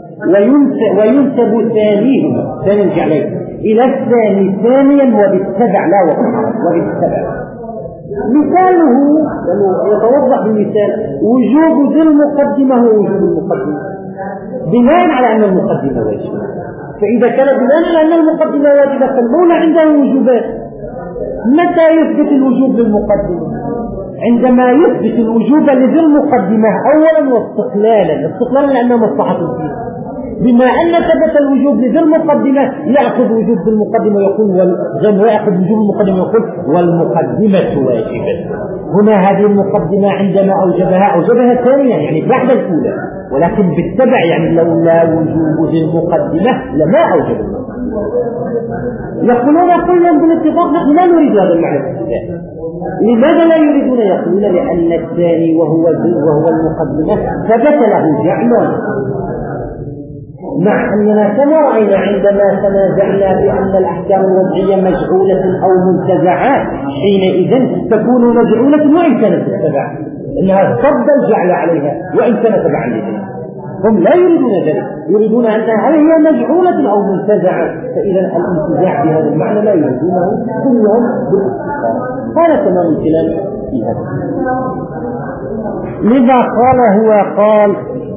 وينسب ثانيهما ثاني الجعلين إلى الثاني ثانيا وبالتبع لا وقع وبالتبع. مثاله يتوضح بمثال وجوب ذي المقدمة هو وجوب المقدمة بناء على أن المقدمة واجبة. فإذا كان بناء على أن المقدمة واجبة فالمولى عنده وجوبات. متى يثبت الوجوب للمقدمة؟ عندما يثبت الوجوب لذي المقدمة أولا واستقلالا، استقلالا لأنه مصلحة فيه. بما أن ثبت الوجوب لذي المقدمة يأخذ وجوب المقدمة يقول وال... ويأخذ وجوب المقدمة يقول والمقدمة واجبة. هنا هذه المقدمة عندما أوجبها أوجبها ثانيا يعني بعد الأولى، ولكن بالتبع يعني لولا وجوب ذي المقدمة لما أوجب المقدمة. يقولون كلا بالاتفاق نحن لا نريد هذا المعنى الثاني. لماذا لا يريدون؟ يقولون لأن الثاني وهو ذي وهو المقدمة ثبت له جعل، مع أننا كما رأينا عندما تنازعنا بأن الأحكام الوضعية مجعولة أو منتزعات حينئذ تكون مجعولة وإن كانت تتبع، إنها صد الجعل عليها وإن كانت تبعا لها. هم لا يريدون ذلك، يريدون أنها هل هي مجعولة أو منتزعة، فإذا الانتزاع بهذا المعنى لا يريدونه كلهم بالاتفاق. هذا تمام الكلام في هذا. لذا قال هو قال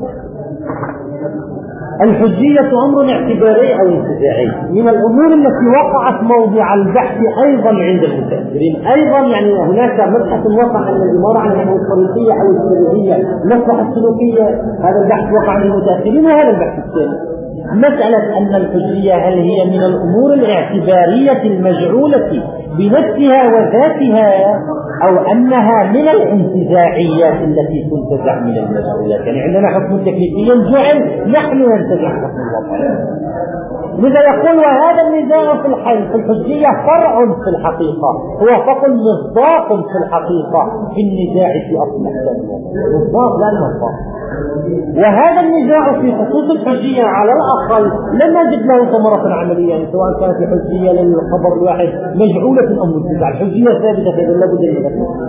الحجية أمر اعتباري أو انتزاعي من الأمور التي وقعت موضع البحث أيضا عند المتأثرين. أيضا يعني هناك مبحث وقع أن الإمارة على النحو الطريقية أو السلوكية مصلحة السلوكية، هذا البحث وقع عند المتأثرين. وهذا البحث الثاني مسألة أن الحجية هل هي من الأمور الاعتبارية المجعولة بنفسها وذاتها أو أنها من الانتزاعيات التي تنتزع من المسؤولات. يعني عندنا حكم تكليفي جعل نحن ننتزع حكم الوضع. لذا يقول وهذا النزاع في الحل في الحجية فرع في الحقيقة، هو فقط مصداق في الحقيقة في النزاع في أصل الحكم، مصداق لا المصداق. وهذا النزاع في خصوص الحجية على الأقل لم نجد له ثمرة عملية، يعني سواء كانت الحجية للخبر الواحد مجعولة أو منتزعة، الحجية ثابتة فإذا لابد من ذلك،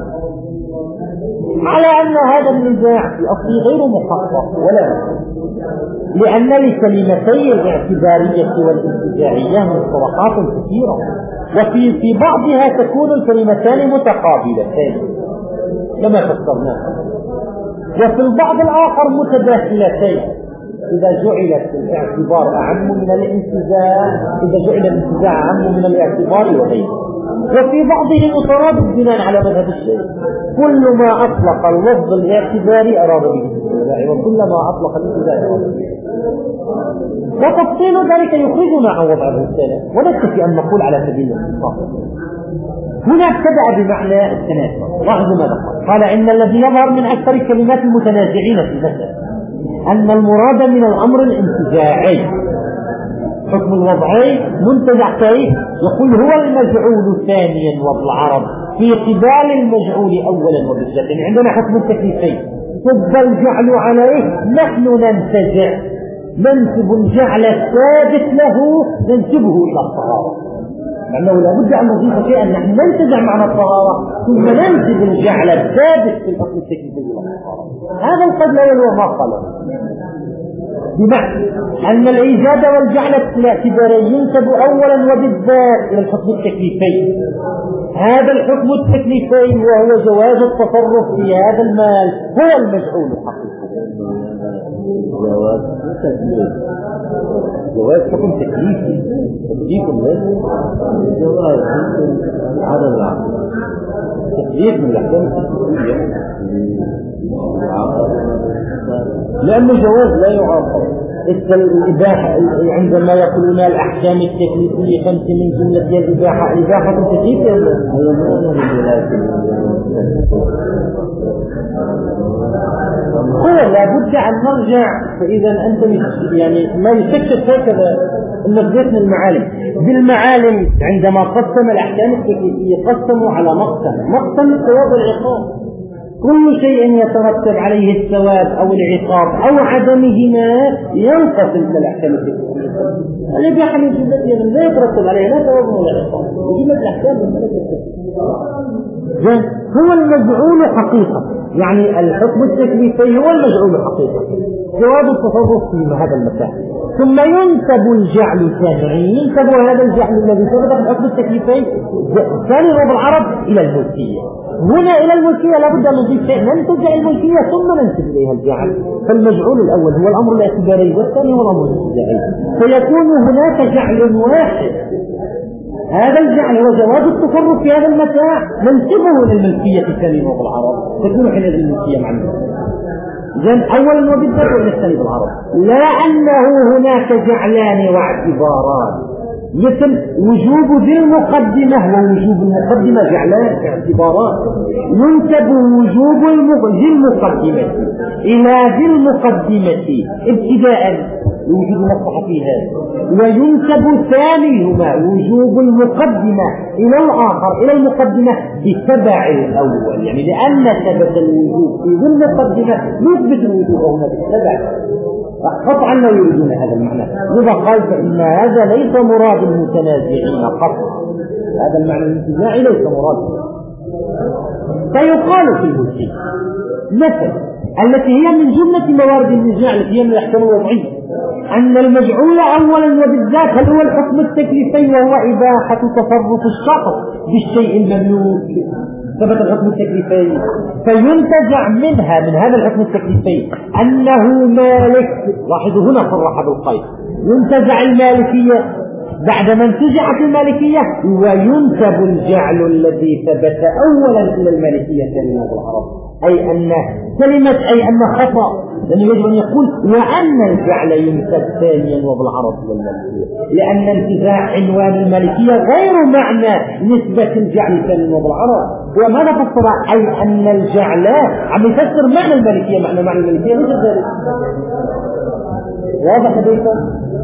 على أن هذا النزاع في أصله غير محقق ولا، لأن لكلمتي الاعتبارية والانتزاعية مصطلحات كثيرة، وفي في بعضها تكون الكلمتان متقابلتين كما فسرناها، وفي البعض الآخر متداخلتين إذا جعلت الاعتبار أعم من الانتزاع، إذا جعل الانتزاع أعم من الاعتبار وغيره. وفي بعضه مترادف بناء على مذهب الشيخ، كل ما أطلق اللفظ الاعتباري أراد به الانتزاع، وكل ما أطلق الانتزاع أراد به. وتفصيل ذلك يخرجنا عن وضع الرسالة، ونكتفي أن نقول على سبيل الاختصار. هنا ابتدأ بمعنى التناسب، لاحظوا ماذا قال؟ قال إن الذي يظهر من أكثر كلمات المتنازعين في المسألة أن المراد من الأمر الانتزاعي، حكم الوضعي منتزع كيف؟ يقول هو المجعول ثانيا وبالعرب في قبال المجعول أولا وبالذات. يعني عندنا حكم التكليفين صب الجعل عليه، نحن ننتزع ننسب الجعل الثابت له ننسبه إلى الطهارة، لأنه لابد أن نضيف شيئا، نحن ننتزع معنى الطهارة ثم ننسب الجعل الثابت في الحكم التكليفي إلى الطهارة. هذا القد لا يلوى ما قاله، بمعنى أن الإيجاد والجعل الاعتباري ينسب أولا وبالذات إلى الحكم التكليفي. هذا الحكم التكليفي وهو جواز التصرف في هذا المال هو المجعول حقيقة. جواز تكليف، جواز حكم تكليفي، تكليف المال جواز عدد العقل، تكليف من الأحكام التكليفية، لأن الجواز لا يعاقب. الإباحة عندما يقولون الأحكام التكليفية خمس من جملة الإباحة، إباحة تكليفية هو لابد أن نرجع. فإذا أنت يعني ما يستكشف هكذا النبذات من المعالم. بالمعالم عندما قسم الأحكام التكليفية قسموا على مقسم، مقسم الثواب والعقاب، كل شيء يترتب عليه الثواب أو العقاب أو عدمهما ينقسم إلى الأحكام التكليفية. الإباحة من جملتها لا يترتب عليها لا ثواب ولا عقاب، وجملة الأحكام من هو المجعول حقيقة. يعني الحكم التكليفي هو المجعول حقيقة، جواب التصرف في هذا المكان. ثم ينسب الجعل ثاني، ينسب هذا الجعل الذي ثبت في الحكم التكليفي ثاني هو بالعرب إلى الملكية. هنا إلى الملكية لابد أن نضيف شيء، ننتزع الملكية ثم ننسب إليها الجعل. فالمجعول الأول هو الأمر الاعتباري والثاني هو الأمر الانتزاعي، فيكون هناك جعل واحد. هذا الجعل هو جواز التصرف في هذا المتاع ننسبه للملكية الثانية بالعرب، تكون حينئذ الملكية مع الملكية. إذن أولا وبالذات والثاني بالعرب، لا أنه هناك جعلان واعتباران، مثل وجوب ذي المقدمة ووجوب المقدمة جعلان اعتبارات. ينسب وجوب ذي المقدمة إلى ذي المقدمة ابتداء لوجود مصلحة في هذا، وينسب ثانيهما وجوب المقدمة إلى الآخر إلى المقدمة بتبع الأول، يعني لأن ثبت الوجوب في ذي المقدمة يثبت الوجوب هنا بالتبع. قطعا لا يريدون هذا المعنى، لذا قال فإن هذا ليس مراد المتنازعين قطعا، هذا المعنى الانتزاعي ليس مراد. فيقال في الملكية مثلا التي هي من جملة موارد النزاع التي هي من الأحكام الوضعية أن المجعول أولا وبالذات هل هو الحكم التكليفي وهو إباحة تصرف الشخص بالشيء المملوك، ثبت الحكم التكليفي فينتزع منها من هذا الحكم التكليفي أنه مالك. لاحظوا هنا صرح بالقيد، ينتزع المالكية بعد ما انتزعت المالكية وينسب الجعل الذي ثبت أولا إلى المالكية كلمة العرب، أي أن كلمة أي أن خطأ، لأنه يجب أن يقول وأن الجعل ينسب ثانيا وبالعرب إلى المالكية، لأن انتزاع عنوان المالكية غير معنى نسبة الجعل ثانيا وبالعرب. وماذا فسر؟ أي أن الجعل عم يفسر معنى المالكية، معنى معنى المالكية ليس ذلك. واضح بيكم؟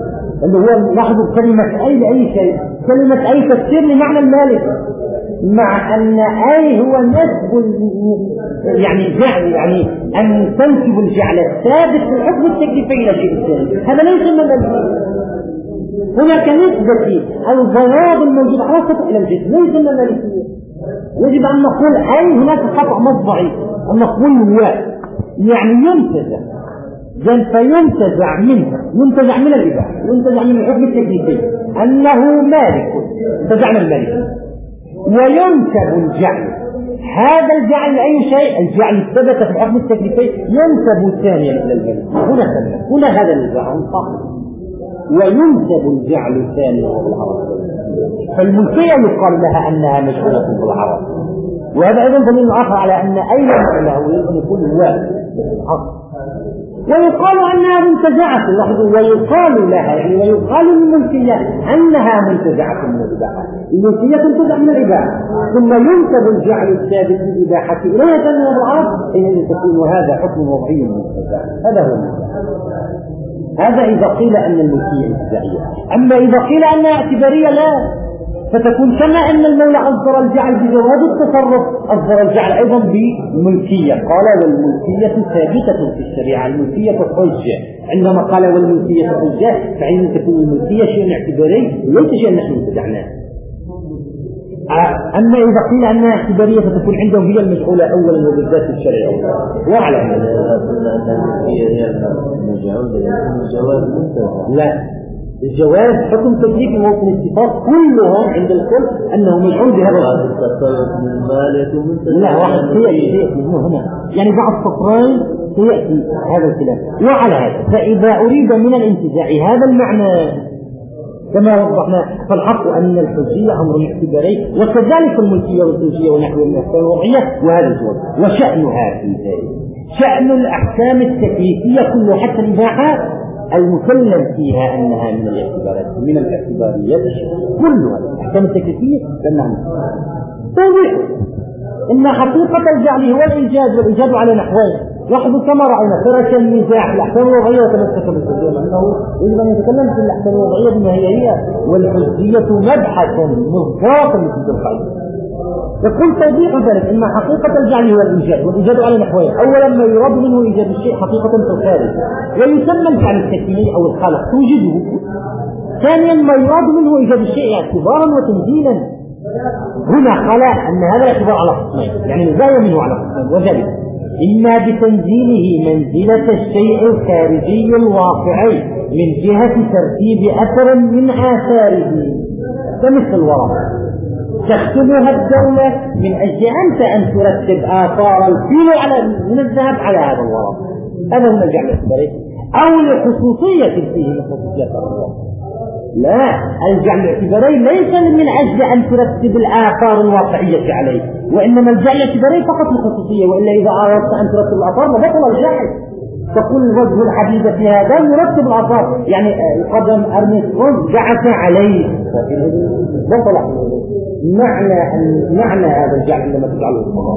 اللي هو لاحظوا كلمة أي لأي شيء، كلمة أي تفسير لمعنى المالك، مع أن أي هو نسب يعني جعل، يعني أن تنسب الجعل الثابت في الحكم التكليفي إلى شيء ثاني، هذا ليس من المالك. هناك نسبة الضوابط الموجودة على سطح إلى الجسم ليس من المالكية. يجب أن نقول أي هناك خطأ مطبعي، أن نقول هو يعني ينتزع فينتزع منه، ينتزع من الإباحة، ينتزع من الحكم التكليفي أنه مالك، انتزعنا المالك، وينسب الجعل، هذا الجعل لأي شيء، الجعل الثبت في الحكم التكليفي ينسب ثانيا إلى المالك. هنا هنا هذا النزاع صح، وينسب الجعل ثانيا بالعرب، فالملكية يقال لها أنها مجعولة بالعرب، وهذا أيضا دليل آخر على أن أي له يمكن يكون واحد بالعرب. ويقال أنها منتزعة، لاحظوا، ويقال لها يعني ويقال للملكية أنها منتزعة من الإباحة، الملكية تنتزع من الإباحة ثم ينسب الجعل الثابت للإباحة إليها ثانيا بالعرب، حينئذ تكون هذا حكم وضعي منتزع. هذا هو المنتزع. هذا إذا قيل أن الملكية انتزاعية. أما إذا قيل أنها اعتبارية لا، فتكون كما أن المولى أصدر الجعل بجواز التصرف أصدر الجعل أيضا بملكية. قال والملكية ثابتة في الشريعة، الملكية حجة. عندما قال والملكية حجة فعندما تكون الملكية شيء اعتباري ليس شيء نحن انتزعناه. أما إذا قيل أنها اعتبارية فتكون عندهم هي المجعولة أولا وبالذات الشرع أولا. وعلى هذا لا، الجواز حكم تكليفي وحكم اتفاق كلهم عند الكل أنه مجعول بهذا لا واحد سيأتي هنا يعني بعد سطرين سيأتي هذا الكلام. وعلى هذا فإذا أريد من الانتزاع هذا المعنى كما وضحنا فالحق أن الحجية أمر اعتباري، وكذلك الملكية والزوجية ونحو من الأحكام الوضعية، وهذا الجواب. وشأنها في ذلك شأن الأحكام التكليفية كله حتى الإباحة المسلم فيها أنها من الاعتبارات من الاعتباريات كلها الأحكام التكليفية لأنها توضيح إن حقيقة الجعل هو الإيجاد، والإيجاد على نحوين. لاحظوا كما رأينا ترك النزاع في الأحكام الوضعية وتمسك بالحجية، لأنه يجب أن يتكلم في الأحكام الوضعية بما هي هي، والحجية مبحث مضاف لتلك القاعدة. يقول توضيح ذلك إن حقيقة الجعل هو الإيجاد، والإيجاد على نحوين. أولا ما يراد منه إيجاد الشيء حقيقة في الخارج ويسمى الفعل التكويني أو الخلق توجده. ثانيا ما يراد منه إيجاد الشيء اعتبارا وتنزيلا. هنا قال أن هذا الاعتبار على قسمين، يعني الغاية منه على قسمين، وذلك إما بتنزيله منزلة الشيء الخارجي الواقعي من جهة ترتيب أثر من آثاره كمثل الورق تختمها الدولة من أجل أنت أن ترتب آثار الكيلو على من الذهب على هذا الورق، هذا هو الجعل الاعتباري، أو لخصوصية فيه من خصوصيات الورق. لا، الجعل الاعتباري ليس من أجل أن ترتب الآثار الواقعية عليه، وإنما الجعل الاعتباري فقط لخصوصية، وإلا إذا أردت أن ترتب الآثار لبطل الجعل. تقول الوجه الحديد في هذا مرتب الآثار، يعني قدم أرمسترونج دعس عليه بطل. معنى معنى هذا الجعل لما تجعله الصلاة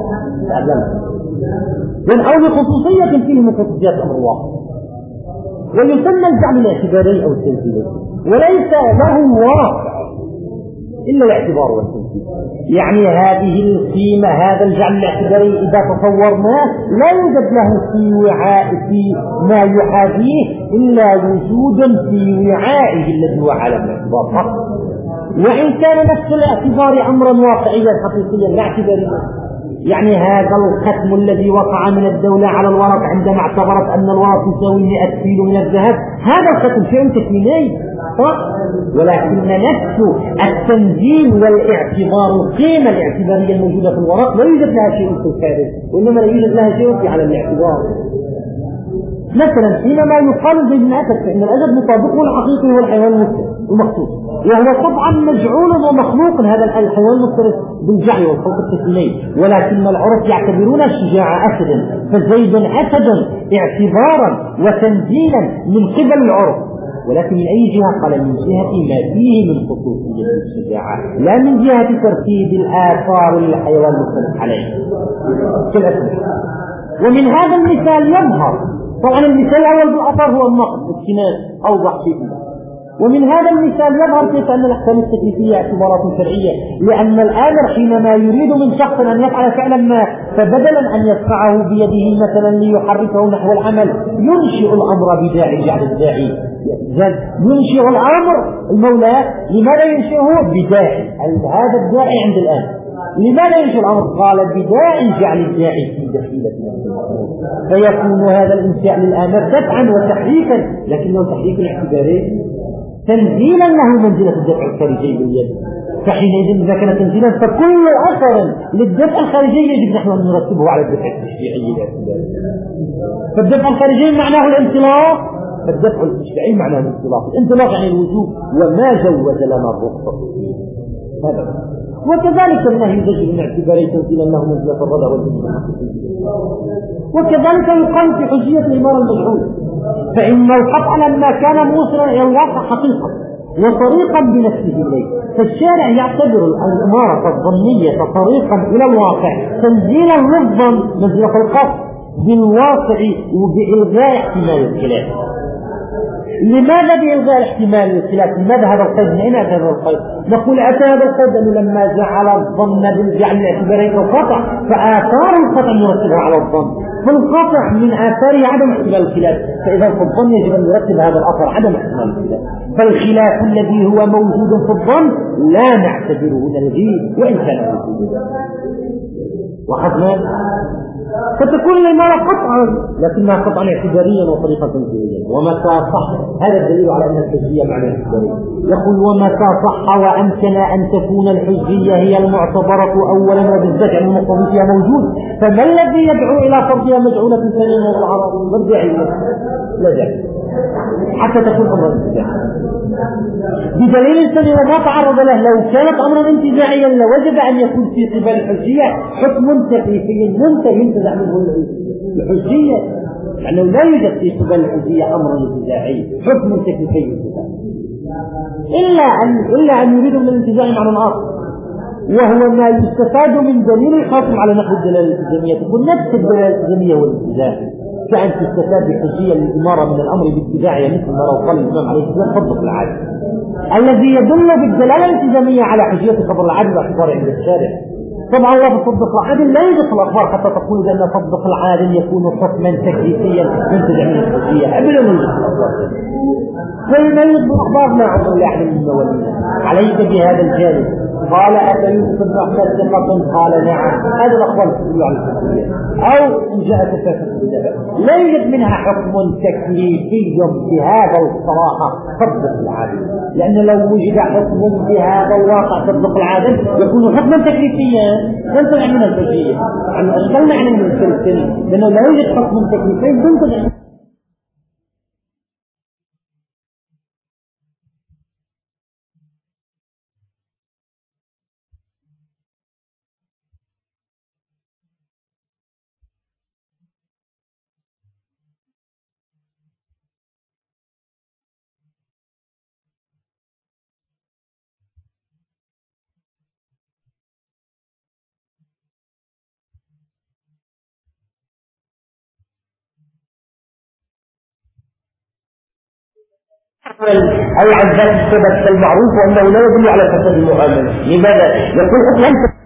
لأن أو لخصوصية فيه من خصوصيات أمر الواقع. ويسمى الجعل الاعتباري أو التنزيلي، وليس له واقع إلا الاعتبار والتنزيل. يعني هذه القيمة هذا الجعل الاعتباري إذا تصورناه لا يوجد له في وعاء في ما يحاذيه إلا وجودا في وعائه الذي هو على الاعتبار فقط، وإن كان نفس الاعتبار أمرا واقعيا حقيقيا لا اعتباريا. يعني هذا الختم الذي وقع من الدولة على الورق عندما اعتبرت أن الورق يساوي مئة كيلو من الذهب، هذا الختم شيء تكويني صح، ولكن نفس التنزيل والاعتبار القيمة الاعتبارية الموجودة في الورق لا يوجد لها شيء في الخارج، وإنما لا يوجد لها شيء في على الاعتبار. مثلا حينما يقال زي ما أتت فإن الأدب مطابقه الحقيقي هو الحيوان المخصوص، وهو طبعا مجعول ومخلوق هذا الحيوان المفترس بالجعل والخلق التكويني، ولكن العرف يعتبرون الشجاع أسدا، فزيد أسدا اعتبارا وتنزيلا من قبل العرف، ولكن من أي جهة؟ قال من جهة ما فيه من خصوصية الشجاعة، لا من جهة ترتيب الآثار للحيوان المختلف عليه كالأسد. ومن هذا المثال يظهر طبعا المثال الأول بالأثر هو النقد والكناس أوضح فيه. ومن هذا المثال يظهر كيف أن الأحكام التكليفية اعتبارات شرعية، لأن الآمر حينما يريد من شخص أن يفعل فعلا ما، فبدلا أن يدفعه بيده مثلا ليحركه نحو العمل ينشئ الأمر بداعي جعل الداعي ينشئ الأمر المولى. لماذا ينشئه؟ بداعي، هذا الداعي عند الآن. لماذا ينشئ الأمر؟ قال بداعي جعل الداعي في دخيلة فيكون هذا الإنشاء للآمر دفعا وتحريكا، لكنه تحريك اعتباري تنزيلا له منزلة الدفع الخارجي باليد. فحينئذ إذا كان تنزيلا فكل أثر للدفع الخارجي يجب نحن أن نرتبه على الدفع التشريعي الاعتباري. فالدفع الخارجي معناه الانطلاق، فالدفع التشريعي معناه الانطلاق. الانطلاق يعني الوجوب، وما جوز لنا الرخصة فيه هذا. وكذلك النهي يجب من اعتباري تنزيلا له منزلة الردع والجنة. وكذلك يقال في حجية الإمارة المجهول، فإن القطع لما كان موصلا إلى الواقع حقيقة وطريقا بنفسه إليه، فالشارع يعتبر الإمارة الظنية طريقا إلى الواقع تنزيلا لفظا منزلة القطع بالواقع وبإلغاء احتمال الخلاف. لماذا بإلغاء احتمال الخلاف؟ لماذا هذا القيد؟ من أين أتى هذا القيد؟ نقول أتى هذا القيد أنه لما جعل الظن بالجعل الاعتباري القطع فآثار القطع مرتبة على الظن، فالقطع من آثاره عدم احتمال الخلاف، فإذا في الظن يجب أن يرتب هذا الأثر عدم احتمال الخلاف. فالخلاف الذي هو موجود في الظن لا نعتبره نلغيه وإن كان موجودا. وحسنا فتكون الإمارة قطعا لكنها قطعا اعتباريا وطريقة تنزيليا. ومتى صح، هذا الدليل على أن الحجية معنى اعتباري. يقول ومتى صح وأمكن أن تكون الحجية هي المعتبرة أولا وبالذات أن المقتضي فيها موجود، فما الذي يدعو إلى فرضها مجعولة ثانيا من العرب؟ ما داعي؟ لا داعي حتى تكون أمرا انتزاعيا بدليل ثاني وما تعرض له. لو كانت أمرا انتزاعيا لوجب أن يكون في قبال الحجية حكم تكليفي منتهي ينتزع منه الحجية، لأنه لا يوجد في قبال الحجية أمر انتزاعي حكم تكليفي انتزاعي، إلا أن إلا أن يريد من الانتزاع معنى آخر، وهو ما يستفاد من دليل الحكم على نحو الدلالة الالتزامية. تكون نفس الدلالة الالتزامية والالتزام، كأن تستفاد بحجية الإمارة من الأمر بالاتباعية مثل ما لو قال الإمام عليه السلام فضل العادل، الذي يدل بالدلالة الالتزامية على حجية فضل العادل والأخبار عند الشارع. طبعا الله بفضل العادل لا يوجد في الأخبار حتى تقول بأن فضل العادل يكون حكما تكليفيا ينتج من الحجية، أبدا يوجد في الأخبار. فلما يوجد في الأخبار ما عمر لا يعلم من مواليه. عليك بهذا الجانب. قال أتيوسف بن أحمد ثقة؟ قال نعم. هذا الأخبار تدل على الحجية. أو إن جاءت التفسير بالله لا يوجد منها حكم تكليفي بهذا الصراحة تطبق العادل، لأن لو وجد حكم بهذا الواقع تطبق العادل يكون حكما تكليفيا ينتج من الحجية. عن أشكال معنى من السلسلة، لأنه لا يوجد حكم تكليفي ينتج. أو عن ذات السبب كالمعروف وأنه لا يدل على فساد المعاملة. لماذا؟ يقول أصلا